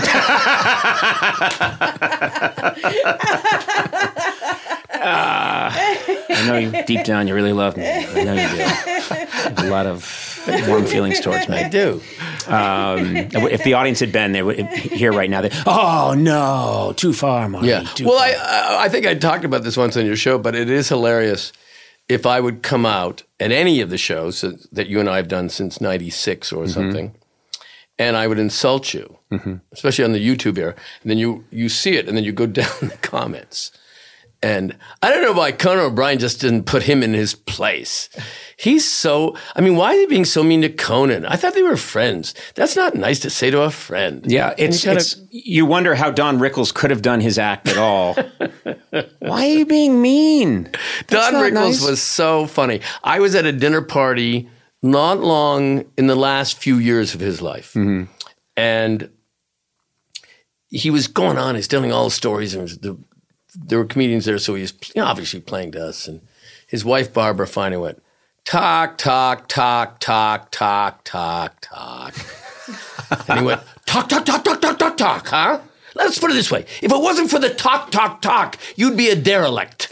I know you, deep down, you really love me. I know you do. You have a lot of warm feelings towards me. I do. If the audience had been there here right now, oh no, too far, Marty. Yeah. Well, I think I talked about this once on your show, but it is hilarious if I would come out at any of the shows that you and I have done since '96 or something, and I would insult you, especially on the YouTube era, and then you see it, and then you go down the comments. And I don't know why Conan O'Brien just didn't put him in his place. He's so, why is he being so mean to Conan? I thought they were friends. That's not nice to say to a friend. Yeah, you wonder how Don Rickles could have done his act at all. Why are you being mean? Don Rickles was so funny. I was at a dinner party not long in the last few years of his life. And he was going on, he's telling all the stories, and there were comedians there, so he was obviously playing to us. And his wife, Barbara, finally went, talk, talk, talk, talk, talk, talk, talk. And he went, talk, talk, talk, talk, talk, talk, talk, huh? Let's put it this way. If it wasn't for the talk, talk, talk, you'd be a derelict.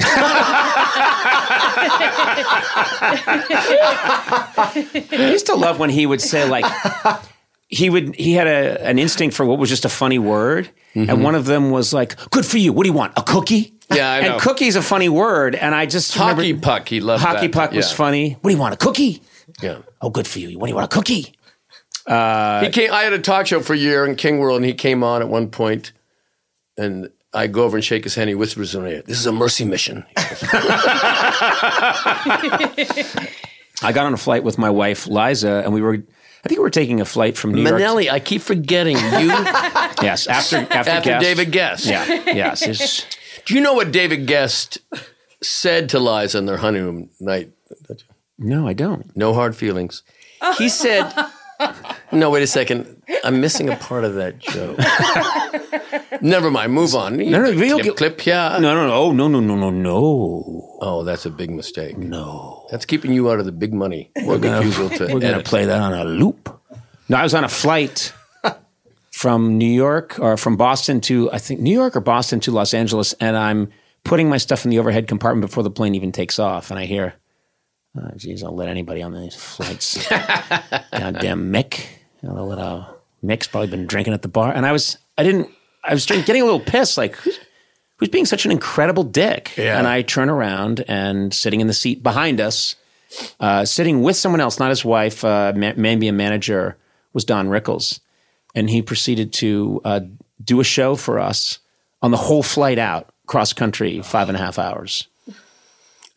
I used to love when he would say, like, he had an instinct for what was just a funny word. And one of them was like, good for you. What do you want? A cookie? Yeah, I know. And cookie's a funny word. And I just Hockey puck, he loved Hockey that. puck was funny. What do you want? A cookie? Yeah. Oh, good for you. What do you want? A cookie? I had a talk show for a year in King World, and he came on at one point, and I go over and shake his hand. He whispers in my ear, "This is a mercy mission." I got on a flight with my wife, Liza, and I think we were taking a flight from New York. Manelli, I keep forgetting you. Yes, after Guest. David Guest. Yeah, yes. Do you know what David Guest said to Liza on their honeymoon night? No, I don't. No hard feelings. He said, no, wait a second. I'm missing a part of that joke. Never mind. Move on. Clip, yeah. No. Oh, no. Oh, that's a big mistake. No. That's keeping you out of the big money. We're going to play that on a loop. No, I was on a flight from New York or from Boston to, I think, New York or Boston to Los Angeles, and I'm putting my stuff in the overhead compartment before the plane even takes off, and I hear, oh, geez, I'll let anybody on these flights. Goddamn Mick. Mick's probably been drinking at the bar. And I was getting a little pissed, like, who's being such an incredible dick? Yeah. And I turn around, and sitting in the seat behind us, sitting with someone else, not his wife, maybe a manager, was Don Rickles. And he proceeded to do a show for us on the whole flight out, cross country, 5.5 hours.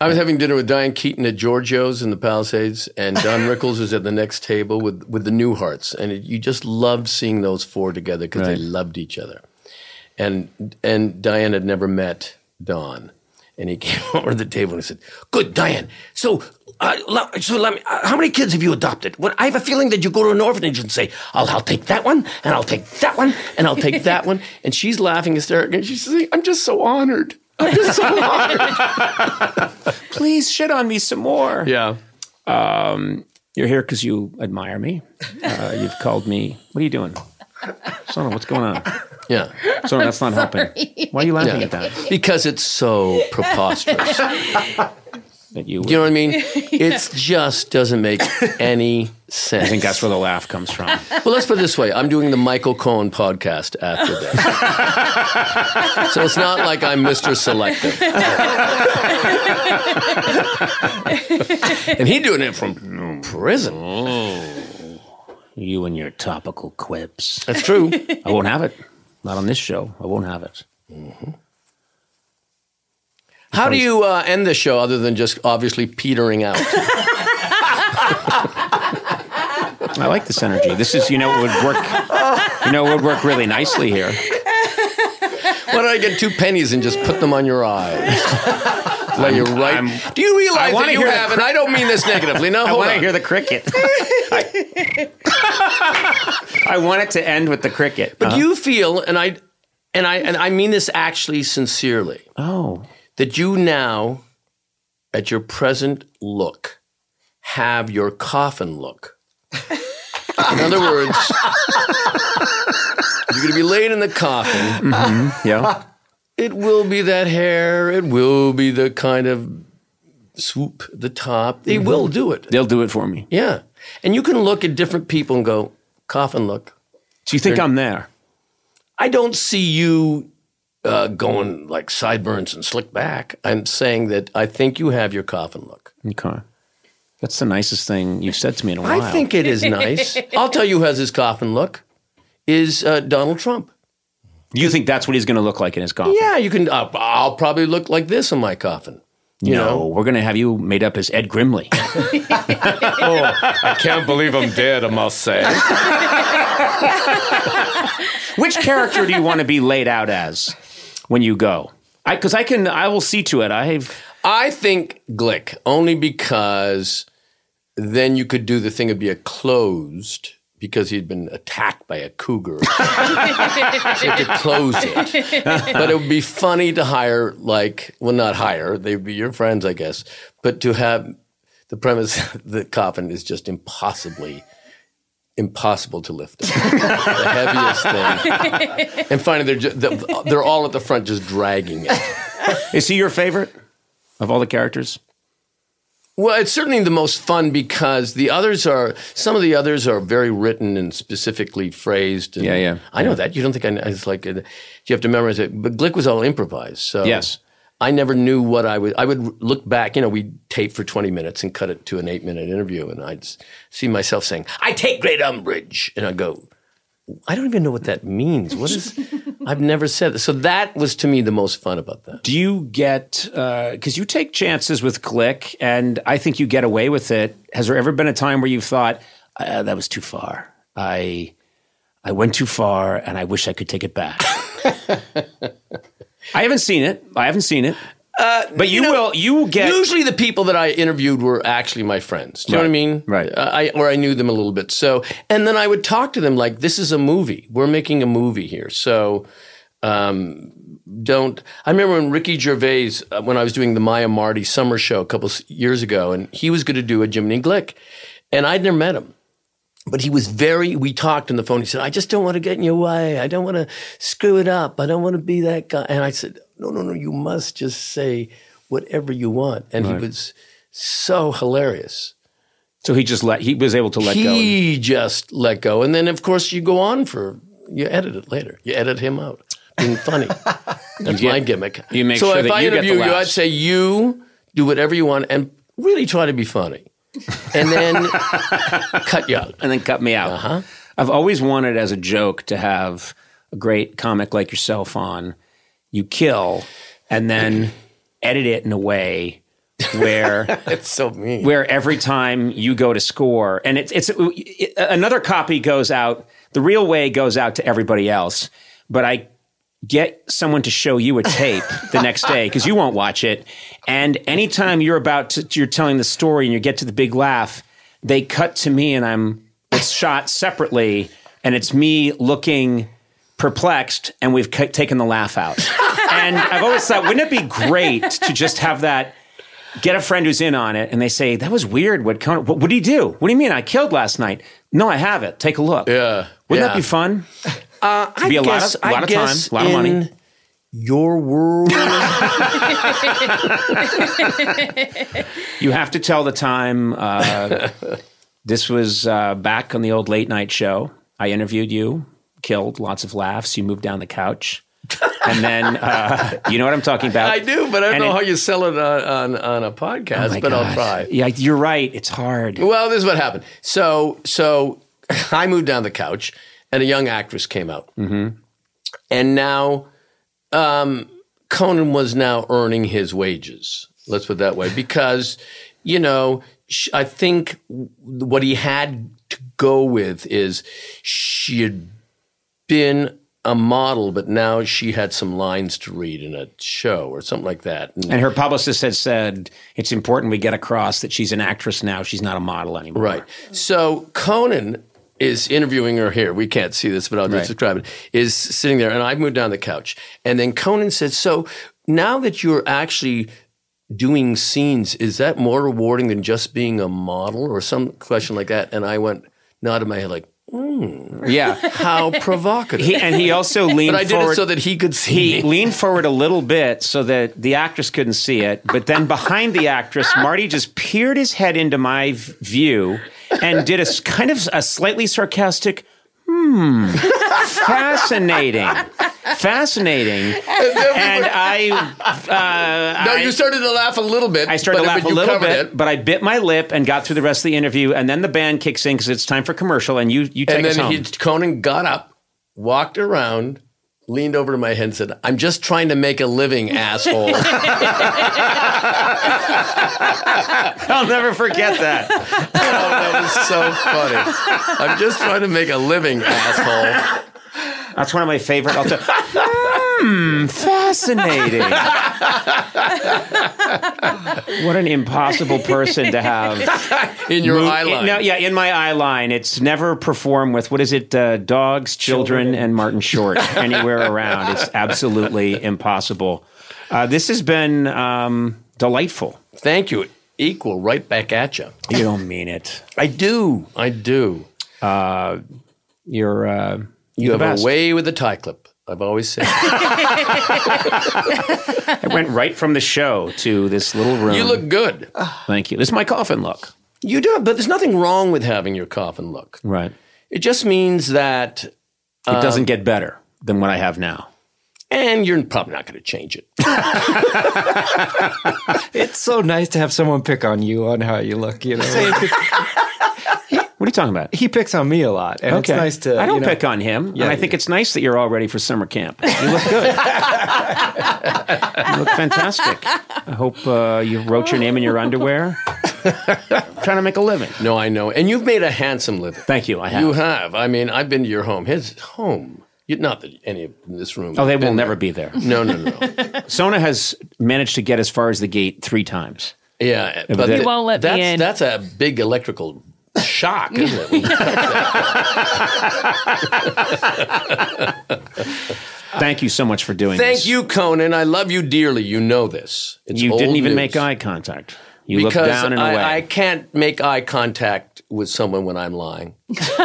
I was having dinner with Diane Keaton at Giorgio's in the Palisades, and Don Rickles was at the next table with the Newharts, and you just loved seeing those four together because they loved each other. And Diane had never met Don, and he came over to the table and he said, "Good, Diane. So let me. How many kids have you adopted? Well, I have a feeling that you go to an orphanage and say, I'll take that one, and I'll take that one, and I'll take that one." And she's laughing hysterically, and she's saying, "I'm just so honored. I'm just so honored." Please shit on me some more. Yeah. You're here because you admire me. You've called me. What are you doing? Sona, what's going on? Yeah. Sona, that's not helping. Why are you laughing at that? Because it's so preposterous. That you know what I mean? It just doesn't make any sense. I think that's where the laugh comes from. Well, let's put it this way. I'm doing the Michael Cohen podcast after this. So it's not like I'm Mr. Selective. And he's doing it from prison. Oh, you and your topical quips. That's true. I won't have it. Not on this show. I won't have it. Mm-hmm. How do you end the show other than just obviously petering out? I like this energy. This is, what would work. What would work really nicely here. Why don't I get 2 pennies and just put them on your eyes? Let you right. Do you realize that you have? And I don't mean this negatively. No, I want to hear the cricket. I want it to end with the cricket. But you feel, and I mean this actually sincerely. Oh. That you now, at your present look, have your coffin look. In other words, you're going to be laid in the coffin. Mm-hmm. Yeah. It will be that hair. It will be the kind of swoop at the top. They will do it. They'll do it for me. Yeah. And you can look at different people and go, coffin look. Do you think I'm there? I don't see you going like sideburns and slick back. I'm saying that I think you have your coffin look. Okay. That's the nicest thing you've said to me in a while. I think it is nice. I'll tell you who has his coffin look is Donald Trump. You think that's what he's going to look like in his coffin? Yeah, you can. I'll probably look like this in my coffin. You know? We're going to have you made up as Ed Grimley. I can't believe I'm dead, I must say. Which character do you want to be laid out as when you go? Because I will see to it. I think Glick, only because then you could do the thing of be a closed, because he'd been attacked by a cougar. So you had to close it. But it would be funny to hire, not hire, they'd be your friends, I guess, but to have the premise, the coffin is just impossible to lift up. The heaviest thing. And finally, they're all at the front just dragging it. Is he your favorite of all the characters? Well, it's certainly the most fun because some of the others are very written and specifically phrased. And yeah. I know that. You don't think it's like, you have to memorize it. But Glick was all improvised. So yes. I never knew what I would look back, we'd tape for 20 minutes and cut it to an 8-minute interview. And I'd see myself saying, "I take great umbrage." And I'd go, I don't even know what that means. I've never said that. So that was, to me, the most fun about that. Do you get, because you take chances with Glick, and I think you get away with it. Has there ever been a time where you've thought, that was too far? I went too far, and I wish I could take it back. I haven't seen it. But you will get... Usually the people that I interviewed were actually my friends. Do you know what I mean? Right. Or I knew them a little bit. So, and then I would talk to them like, this is a movie. We're making a movie here. So I remember when Ricky Gervais, when I was doing the Maya Marty summer show a couple years ago, and he was going to do a Jiminy Glick. And I'd never met him. But he was we talked on the phone. He said, "I just don't want to get in your way. I don't want to screw it up. I don't want to be that guy." And I said, No, you must just say whatever you want. And He was so hilarious. So he was able to let go. He just let go. And then, of course, you go on you edit it later. You edit him out. Being funny. That's my gimmick. You make so sure if that I you get interview the you, laughs. I'd say you do whatever you want and really try to be funny. And then cut you out. And then cut me out. Uh-huh. I've always wanted, as a joke, to have a great comic like yourself on. You kill, and then edit it in a way where it's so mean. Where every time you go to score, and it's another copy goes out. The real way goes out to everybody else, but I get someone to show you a tape the next day because you won't watch it. And anytime you're telling the story and you get to the big laugh, they cut to me and it's shot separately, and it's me looking perplexed, and we've taken the laugh out. And I've always thought, wouldn't it be great to just have that? Get a friend who's in on it, and they say, that was weird. What did he do? What do you mean? I killed last night. No, I have it. Take a look. Yeah. Wouldn't that be fun? It'd be a lot of time, a lot of money. Your world. You have to tell the time. This was back on the old late night show. I interviewed you, killed, lots of laughs. You moved down the couch. And then, you know what I'm talking about? I do, but I don't know how you sell it on a podcast, but I'll try. Yeah, you're right. It's hard. Well, this is what happened. So I moved down the couch, and a young actress came out. Mm-hmm. And now Conan was now earning his wages. Let's put it that way. Because, I think what he had to go with is she had been a model, but now she had some lines to read in a show or something like that. And her publicist had said, it's important we get across that she's an actress now. She's not a model anymore. Right. So Conan is interviewing her here. We can't see this, but I'll just describe it. Is sitting there, and I've moved down the couch. And then Conan said, so now that you're actually doing scenes, is that more rewarding than just being a model or some question like that? And I nodded my head like, yeah. How provocative. He also leaned forward. But I did it so that he could see He me. leaned forward a little bit so that the actress couldn't see it. But then behind the actress, Marty just peered his head into my view and did a kind of a slightly sarcastic, fascinating. And you started to laugh a little bit. I started to laugh a little bit, but I bit my lip and got through the rest of the interview. And then the band kicks in because it's time for commercial, and you take us home. And then Conan got up, walked around, leaned over to my head and said, I'm just trying to make a living, asshole. I'll never forget that. Oh, that was so funny. I'm just trying to make a living, asshole. That's one of my favorite. Fascinating. What an impossible person to have. In your eye line. In my eye line. It's never performed with, what is it, dogs, children, and Martin Short anywhere around. It's absolutely impossible. This has been delightful. Thank you. Equal right back at you. You don't mean it. I do. You have a way with the tie clip. I've always said. I went right from the show to this little room. You look good. Thank you. This is my coffin look. You do, but there's nothing wrong with having your coffin look. Right. It just means that it doesn't get better than what I have now. And you're probably not going to change it. It's so nice to have someone pick on you on how you look, What are you talking about? He picks on me a lot, and it's nice to. I don't pick on him, and I think it's nice that you're all ready for summer camp. You look good. You look fantastic. I hope you wrote your name in your underwear. Trying to make a living. No, I know, and you've made a handsome living. Thank you. I have. You have. I mean, I've been to your home. His home. Not that any of in this room. Oh, they will never be there. No. Sona has managed to get as far as the gate 3 times. Yeah, but he won't let me in. That's a big electrical shock, isn't it? When you touch that. Thank you so much for doing this. Thank you, Conan. I love you dearly. You know this. You didn't even make eye contact. You looked down and away. I can't make eye contact with someone when I'm lying.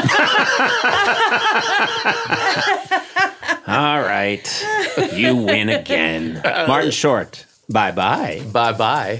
All right. You win again. Martin Short, bye-bye. Bye-bye.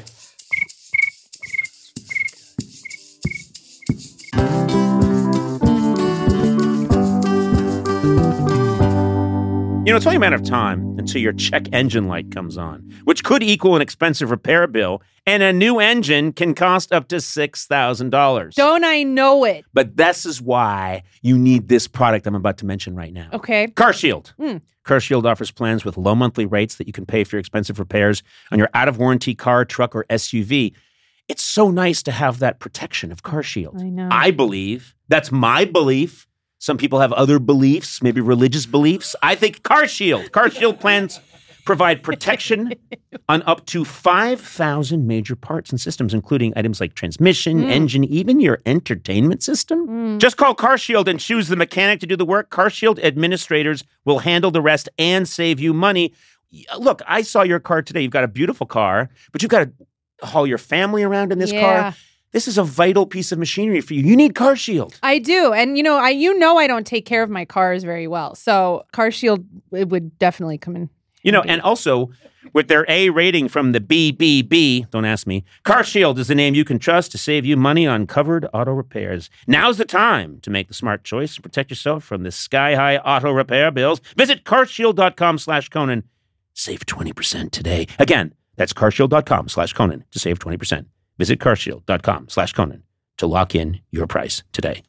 You know, it's only a matter of time until your check engine light comes on, which could equal an expensive repair bill, and a new engine can cost up to $6,000. Don't I know it? But this is why you need this product I'm about to mention right now. Okay. CarShield. CarShield offers plans with low monthly rates that you can pay for your expensive repairs on your out-of-warranty car, truck, or SUV. It's so nice to have that protection of CarShield. I know. I believe, that's my belief. Some people have other beliefs, maybe religious beliefs. I think CarShield plans provide protection on up to 5,000 major parts and systems, including items like transmission, engine, even your entertainment system. Just call CarShield and choose the mechanic to do the work. CarShield administrators will handle the rest and save you money. Look, I saw your car today. You've got a beautiful car, but you've got to haul your family around in this car. This is a vital piece of machinery for you. You need CarShield. I do. And, I don't take care of my cars very well. So CarShield, it would definitely come in. And also, with their A rating from the BBB, don't ask me, CarShield is the name you can trust to save you money on covered auto repairs. Now's the time to make the smart choice and protect yourself from the sky-high auto repair bills. Visit carshield.com/Conan. Save 20% today. Again, that's carshield.com/Conan to save 20%. Visit carshield.com/Conan to lock in your price today.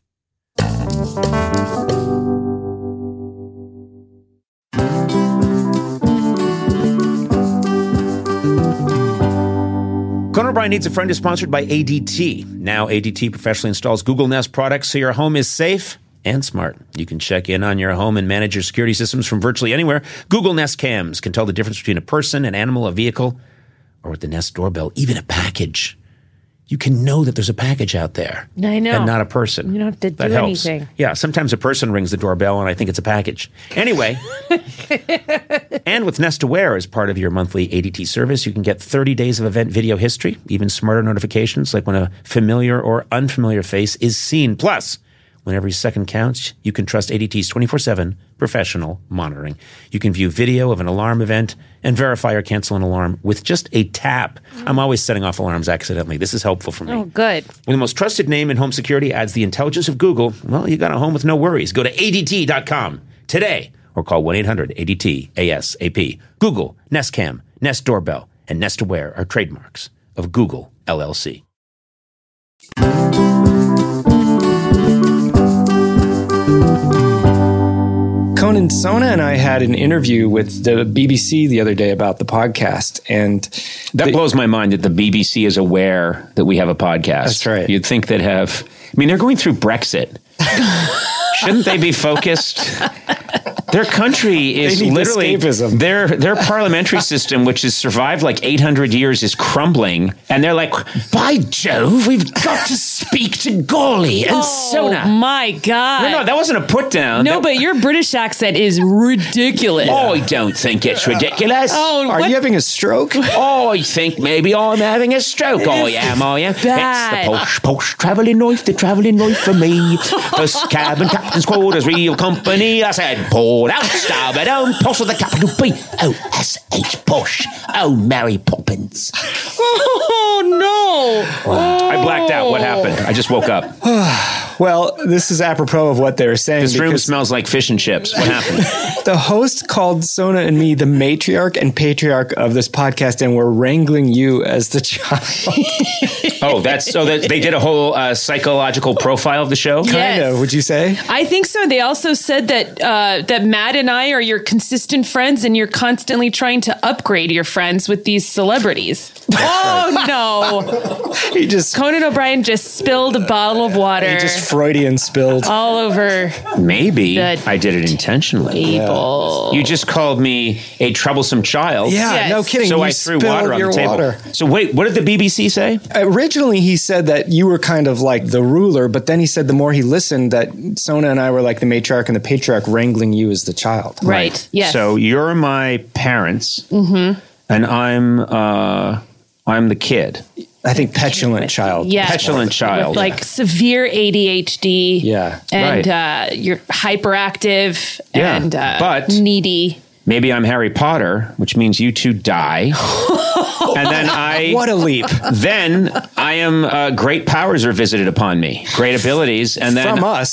Conan O'Brien Needs a Friend is sponsored by ADT. Now ADT professionally installs Google Nest products so your home is safe and smart. You can check in on your home and manage your security systems from virtually anywhere. Google Nest Cams can tell the difference between a person, an animal, a vehicle, or with the Nest doorbell, even a package. You can know that there's a package out there. I know. And not a person. You don't have to that do helps. anything. Yeah, sometimes a person rings the doorbell and I think it's a package. Anyway, and with Nest Aware as part of your monthly ADT service, you can get 30 days of event video history, even smarter notifications like when a familiar or unfamiliar face is seen. Plus, when every second counts, you can trust ADT's 24/7 professional monitoring. You can view video of an alarm event and verify or cancel an alarm with just a tap. I'm always setting off alarms accidentally. This is helpful for me. Oh, good. When the most trusted name in home security adds the intelligence of Google, well, you got a home with no worries. Go to ADT.com today or call 1-800-ADT-ASAP. Google, Nest Cam, Nest Doorbell, and Nest Aware are trademarks of Google, LLC. Conan, Sona and I had an interview with the BBC the other day about the podcast, and that blows my mind that the BBC is aware that we have a podcast. That's right. You'd think they'd have. I mean, they're going through Brexit. Shouldn't they be focused? Their country is literally escapism. Their parliamentary system, which has survived like 800 years, is crumbling, and they're like, by Jove, we've got to speak to Gawley and Sona. Oh my God! No, that wasn't a put down. No, but your British accent is ridiculous. Oh, I don't think it's ridiculous. Are you having a stroke? Oh, I think maybe I'm having a stroke. I am. It's the posh travelling knife, the travelling knife for me. First cabin, captain's quarters, real company. I said, Paul. Out, starboard, posh with the capital P-O-S-H, posh. Oh, Mary Poppins. Oh, no. I blacked out. What happened? I just woke up. Well, this is apropos of what they were saying. This room smells like fish and chips. What happened? The host called Sona and me the matriarch and patriarch of this podcast, and we're wrangling you as the child. They did a whole psychological profile of the show? Yes. Kind of, would you say? I think so. They also said that Matt and I are your consistent friends, and you're constantly trying to upgrade your friends with these celebrities. No. Conan O'Brien just spilled a bottle of water. He just Freudian spilled. All over. Maybe I did it intentionally. People. You just called me a troublesome child. Yeah, Yes. no kidding. So You I threw spilled water on your the table. water. So wait, what did the BBC say? Originally, he said that you were kind of like the ruler, but then he said the more he listened that Sona and I were like the matriarch and the patriarch wrangling you as the child. Right. Yes. So you're my parents, and I'm the kid. I think petulant child. Yes. Petulant child. With like severe ADHD. Yeah. And you're hyperactive Yeah, and but- needy. Maybe I'm Harry Potter, which means you two die. And then What a leap. Then I am great powers are visited upon me, great abilities, and then From us.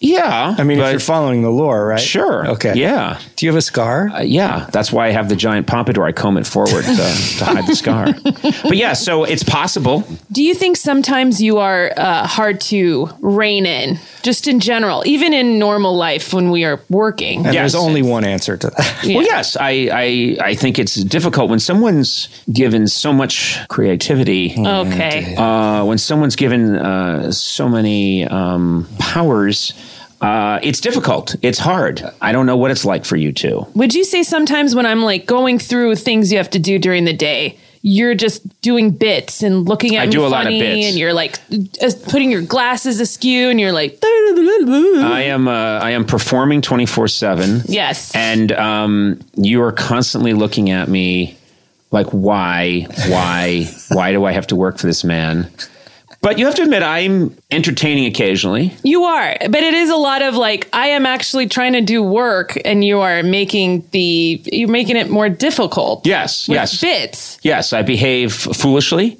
Yeah. I mean, if but- you're following the lore, right? Sure. Okay. Yeah. Do you have a scar? Yeah, that's why I have the giant pompadour. I comb it forward to hide the scar. But yeah, so it's possible. Do you think sometimes you are hard to rein in, just in general, even in normal life when we are working? And Yes. there's only one answer to that. Yeah. Well, yes, I think it's difficult when someone's given so much creativity. Okay. When someone's given so many powers. It's difficult. It's hard. I don't know what it's like for you two. Would you say sometimes when I'm like going through things you have to do during the day, you're just doing bits and looking at I me do a funny lot of bits. and you're like putting your glasses askew and you're like, I am performing 24/7. yes. And you are constantly looking at me like, why do I have to work for this man? But you have to admit, I'm entertaining occasionally. You are, but it is a lot of like, I am actually trying to do work and you're making it more difficult. Yes, with yes. bits. Yes, I behave foolishly.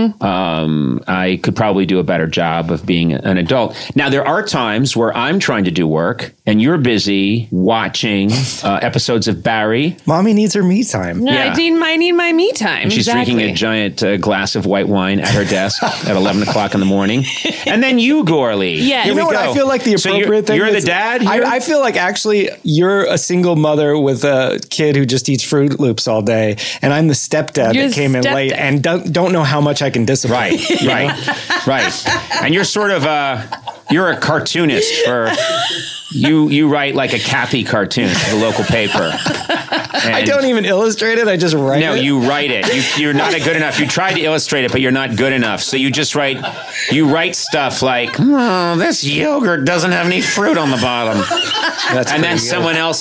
I could probably do a better job of being an adult. Now, there are times where I'm trying to do work and you're busy watching episodes of Barry. Mommy needs her me time. No, Yeah. I need my me time. She's drinking a giant glass of white wine at her desk at 11 o'clock in the morning. And then you, Gorley. Yeah. Here You know we what? go. I feel like the So appropriate thing. You're the is- dad here? I feel like actually you're a single mother with a kid who just eats Fruit Loops all day, and I'm the stepdad You're that came in late stepdad. and don't know how much I can discipline. Right. And you're sort of you're a cartoonist for you write like a Kathy cartoon for the local paper. I don't even illustrate it. I just write No, it. you write it. You're not good enough. You tried to illustrate it, but you're not good enough. So you just write stuff like, oh, this yogurt doesn't have any fruit on the bottom. That's And then pretty good. someone else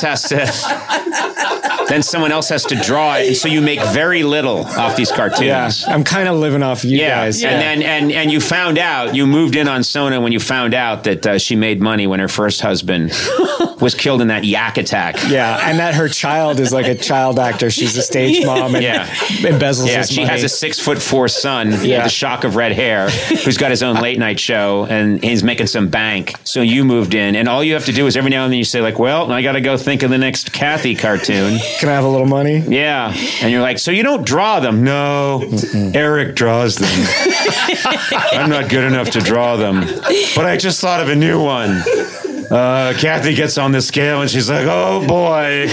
has to draw it. And so you make very little off these cartoons. Yeah, I'm kind of living off you guys. And then and you found out, you moved in on Sona when you found out that she made money when her first husband was killed in that yak attack. Yeah, and that her child is like a child actor. She's a stage mom and Yeah. embezzles Yeah, his she money. has a 6'4" son with Yeah. the shock of red hair who's got his own late night show and he's making some bank. So you moved in and all you have to do is every now and then you say like, well, I got to go think of the next Kathy cartoon. Can I have a little money? Yeah. And you're like, so you don't draw them? No, Eric draws them. I'm not good enough to draw them. But I just thought of a new one. Kathy gets on the scale and she's like, oh boy.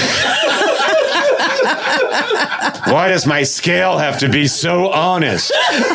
Why does my scale have to be so honest?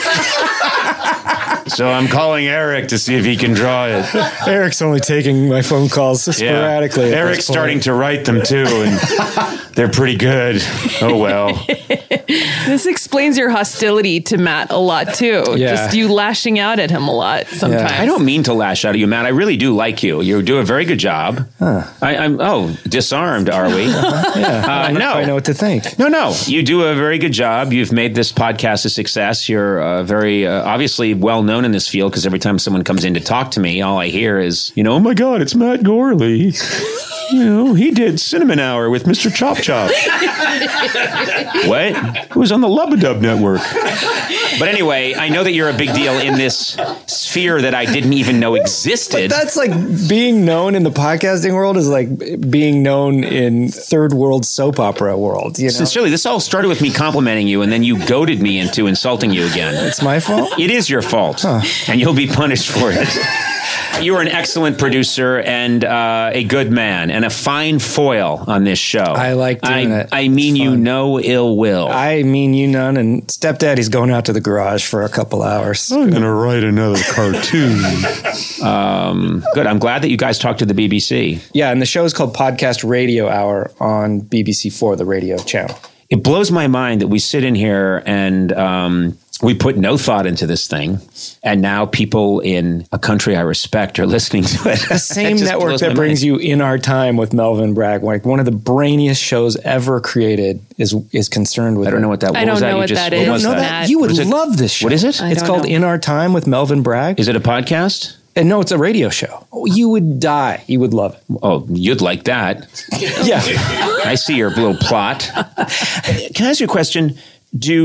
So I'm calling Eric to see if he can draw it. Eric's only taking my phone calls sporadically. at Eric's this point. starting to write them too, and they're pretty good. Oh well. This explains your hostility to Matt a lot too. Yeah. Just you lashing out at him a lot sometimes. I don't mean to lash out at you, Matt. I really do like you. You do a very good job. I'm disarmed, are we? I don't no. know what to think. No. You do a very good job. You've made this podcast a success. You're very obviously well known in this field because every time someone comes in to talk to me, all I hear is, oh my God, it's Matt Gorley. He did Cinnamon Hour with Mr. Chop Chop. What? It was on the Lubadub Network. But anyway, I know that you're a big deal in this sphere that I didn't even know existed. That's like being known in the podcasting world is like being known in third world soap opera world. Sincerely, this all started with me complimenting you, and then you goaded me into insulting you again. It's my fault? It is your fault, and you'll be punished for it. You are an excellent producer and a good man and a fine foil on this show. I like doing it. I mean It's you fun. no ill will. I mean you none, and stepdaddy's going out to the garage for a couple hours. I'm going to write another cartoon. Good. I'm glad that you guys talked to the BBC. Yeah, and the show is called Podcast Radio Hour on BBC4, the radio channel. It blows my mind that we sit in here and we put no thought into this thing, and now people in a country I respect are listening to it. The same network that brings you In Our Time with Melvin Bragg, like one of the brainiest shows ever created, is concerned with. I don't know what that was. I don't know what that is. You don't know Matt. that? You would What is it? love this show. What is it? I It's don't called know. In Our Time with Melvin Bragg. Is it a podcast? And no, it's a radio show. Oh, you would die. You would love it. Oh, you'd like that. Yeah. I see your little plot. Can I ask you a question? Do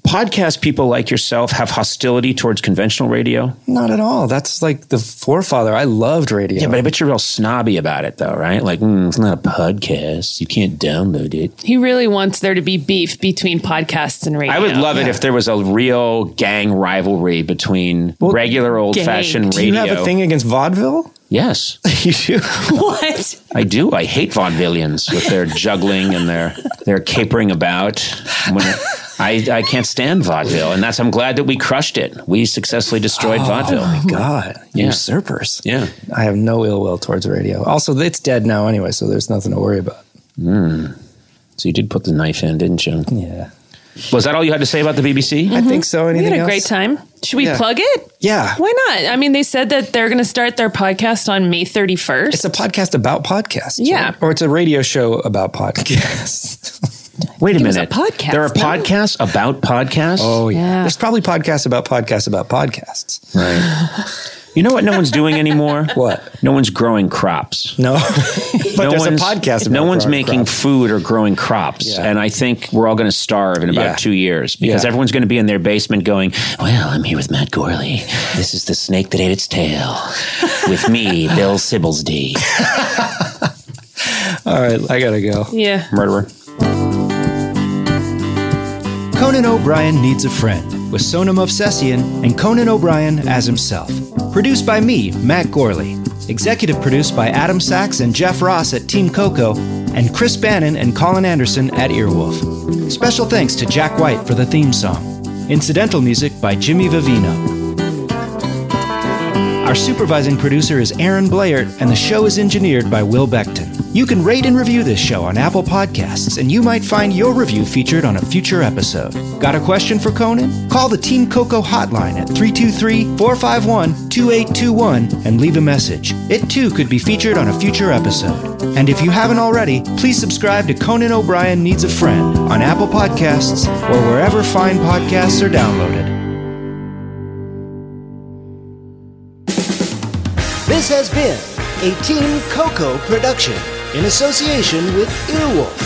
podcast people like yourself have hostility towards conventional radio? Not at all. That's like the forefather. I loved radio. Yeah, but I bet you're real snobby about it, though, right? Like, it's not a podcast. You can't download it. He really wants there to be beef between podcasts and radio. I would love it if there was a real gang rivalry between regular old-fashioned radio. Do you have a thing against vaudeville? Yes. You do? What? I do. I hate vaudevillians with their juggling and their capering about. I can't stand vaudeville, and I'm glad that we crushed it. We successsually destroyed vaudeville. Oh, my God. Yeah. Usurpers. Yeah. I have no ill will towards radio. Also, it's dead now anyway, so there's nothing to worry about. So you did put the knife in, didn't you? Yeah. Was that all you had to say about the BBC? I think so. Anything We had a else? great time. Should we plug it? Yeah. Why not? I mean, they said that they're going to start their podcast on May 31st. It's a podcast about podcasts. Yeah. Right? Or it's a radio show about podcasts. Wait a It was minute. a podcast, There are no? podcasts about podcasts? Oh, yeah. Yeah. There's probably podcasts about podcasts. Right. You know what no one's doing anymore? What? No one's growing crops. No. But there's a podcast about No one's growing making crops. food or growing crops. Yeah. And I think we're all going to starve in about 2 years because Yeah. everyone's going to be in their basement going, well, I'm here with Matt Gorley. This is the snake that ate its tail. With me, Bill Sibblesdee. All right, I got to go. Yeah. Murderer. Conan O'Brien Needs a Friend with Sona Movsesian and Conan O'Brien as himself. Produced by me, Matt Gorley. Executive produced by Adam Sachs and Jeff Ross at Team Coco and Chris Bannon and Colin Anderson at Earwolf. Special thanks to Jack White for the theme song. Incidental music by Jimmy Vivino. Our supervising producer is Aaron Blayert, and the show is engineered by Will Beckton. You can rate and review this show on Apple Podcasts, and you might find your review featured on a future episode. Got a question for Conan? Call the Team Coco hotline at 323-451-2821 and leave a message. It too could be featured on a future episode. And if you haven't already, please subscribe to Conan O'Brien Needs a Friend on Apple Podcasts or wherever fine podcasts are downloaded. This has been a Team Coco production in association with Earwolf.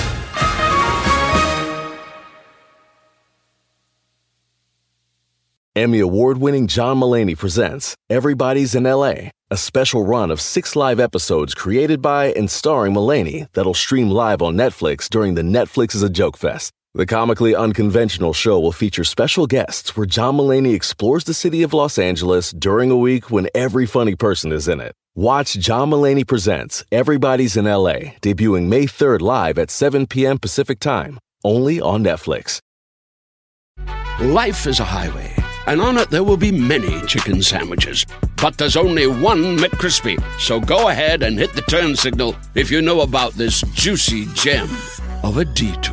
Emmy award-winning John Mulaney presents Everybody's in LA, a special run of 6 live episodes created by and starring Mulaney that'll stream live on Netflix during the Netflix is a Joke Fest. The comically unconventional show will feature special guests where John Mulaney explores the city of Los Angeles during a week when every funny person is in it. Watch John Mulaney Presents Everybody's in LA, debuting May 3rd live at 7 p.m. Pacific Time, only on Netflix. Life is a highway, and on it there will be many chicken sandwiches. But there's only one McCrispy, so go ahead and hit the turn signal if you know about this juicy gem of a detour.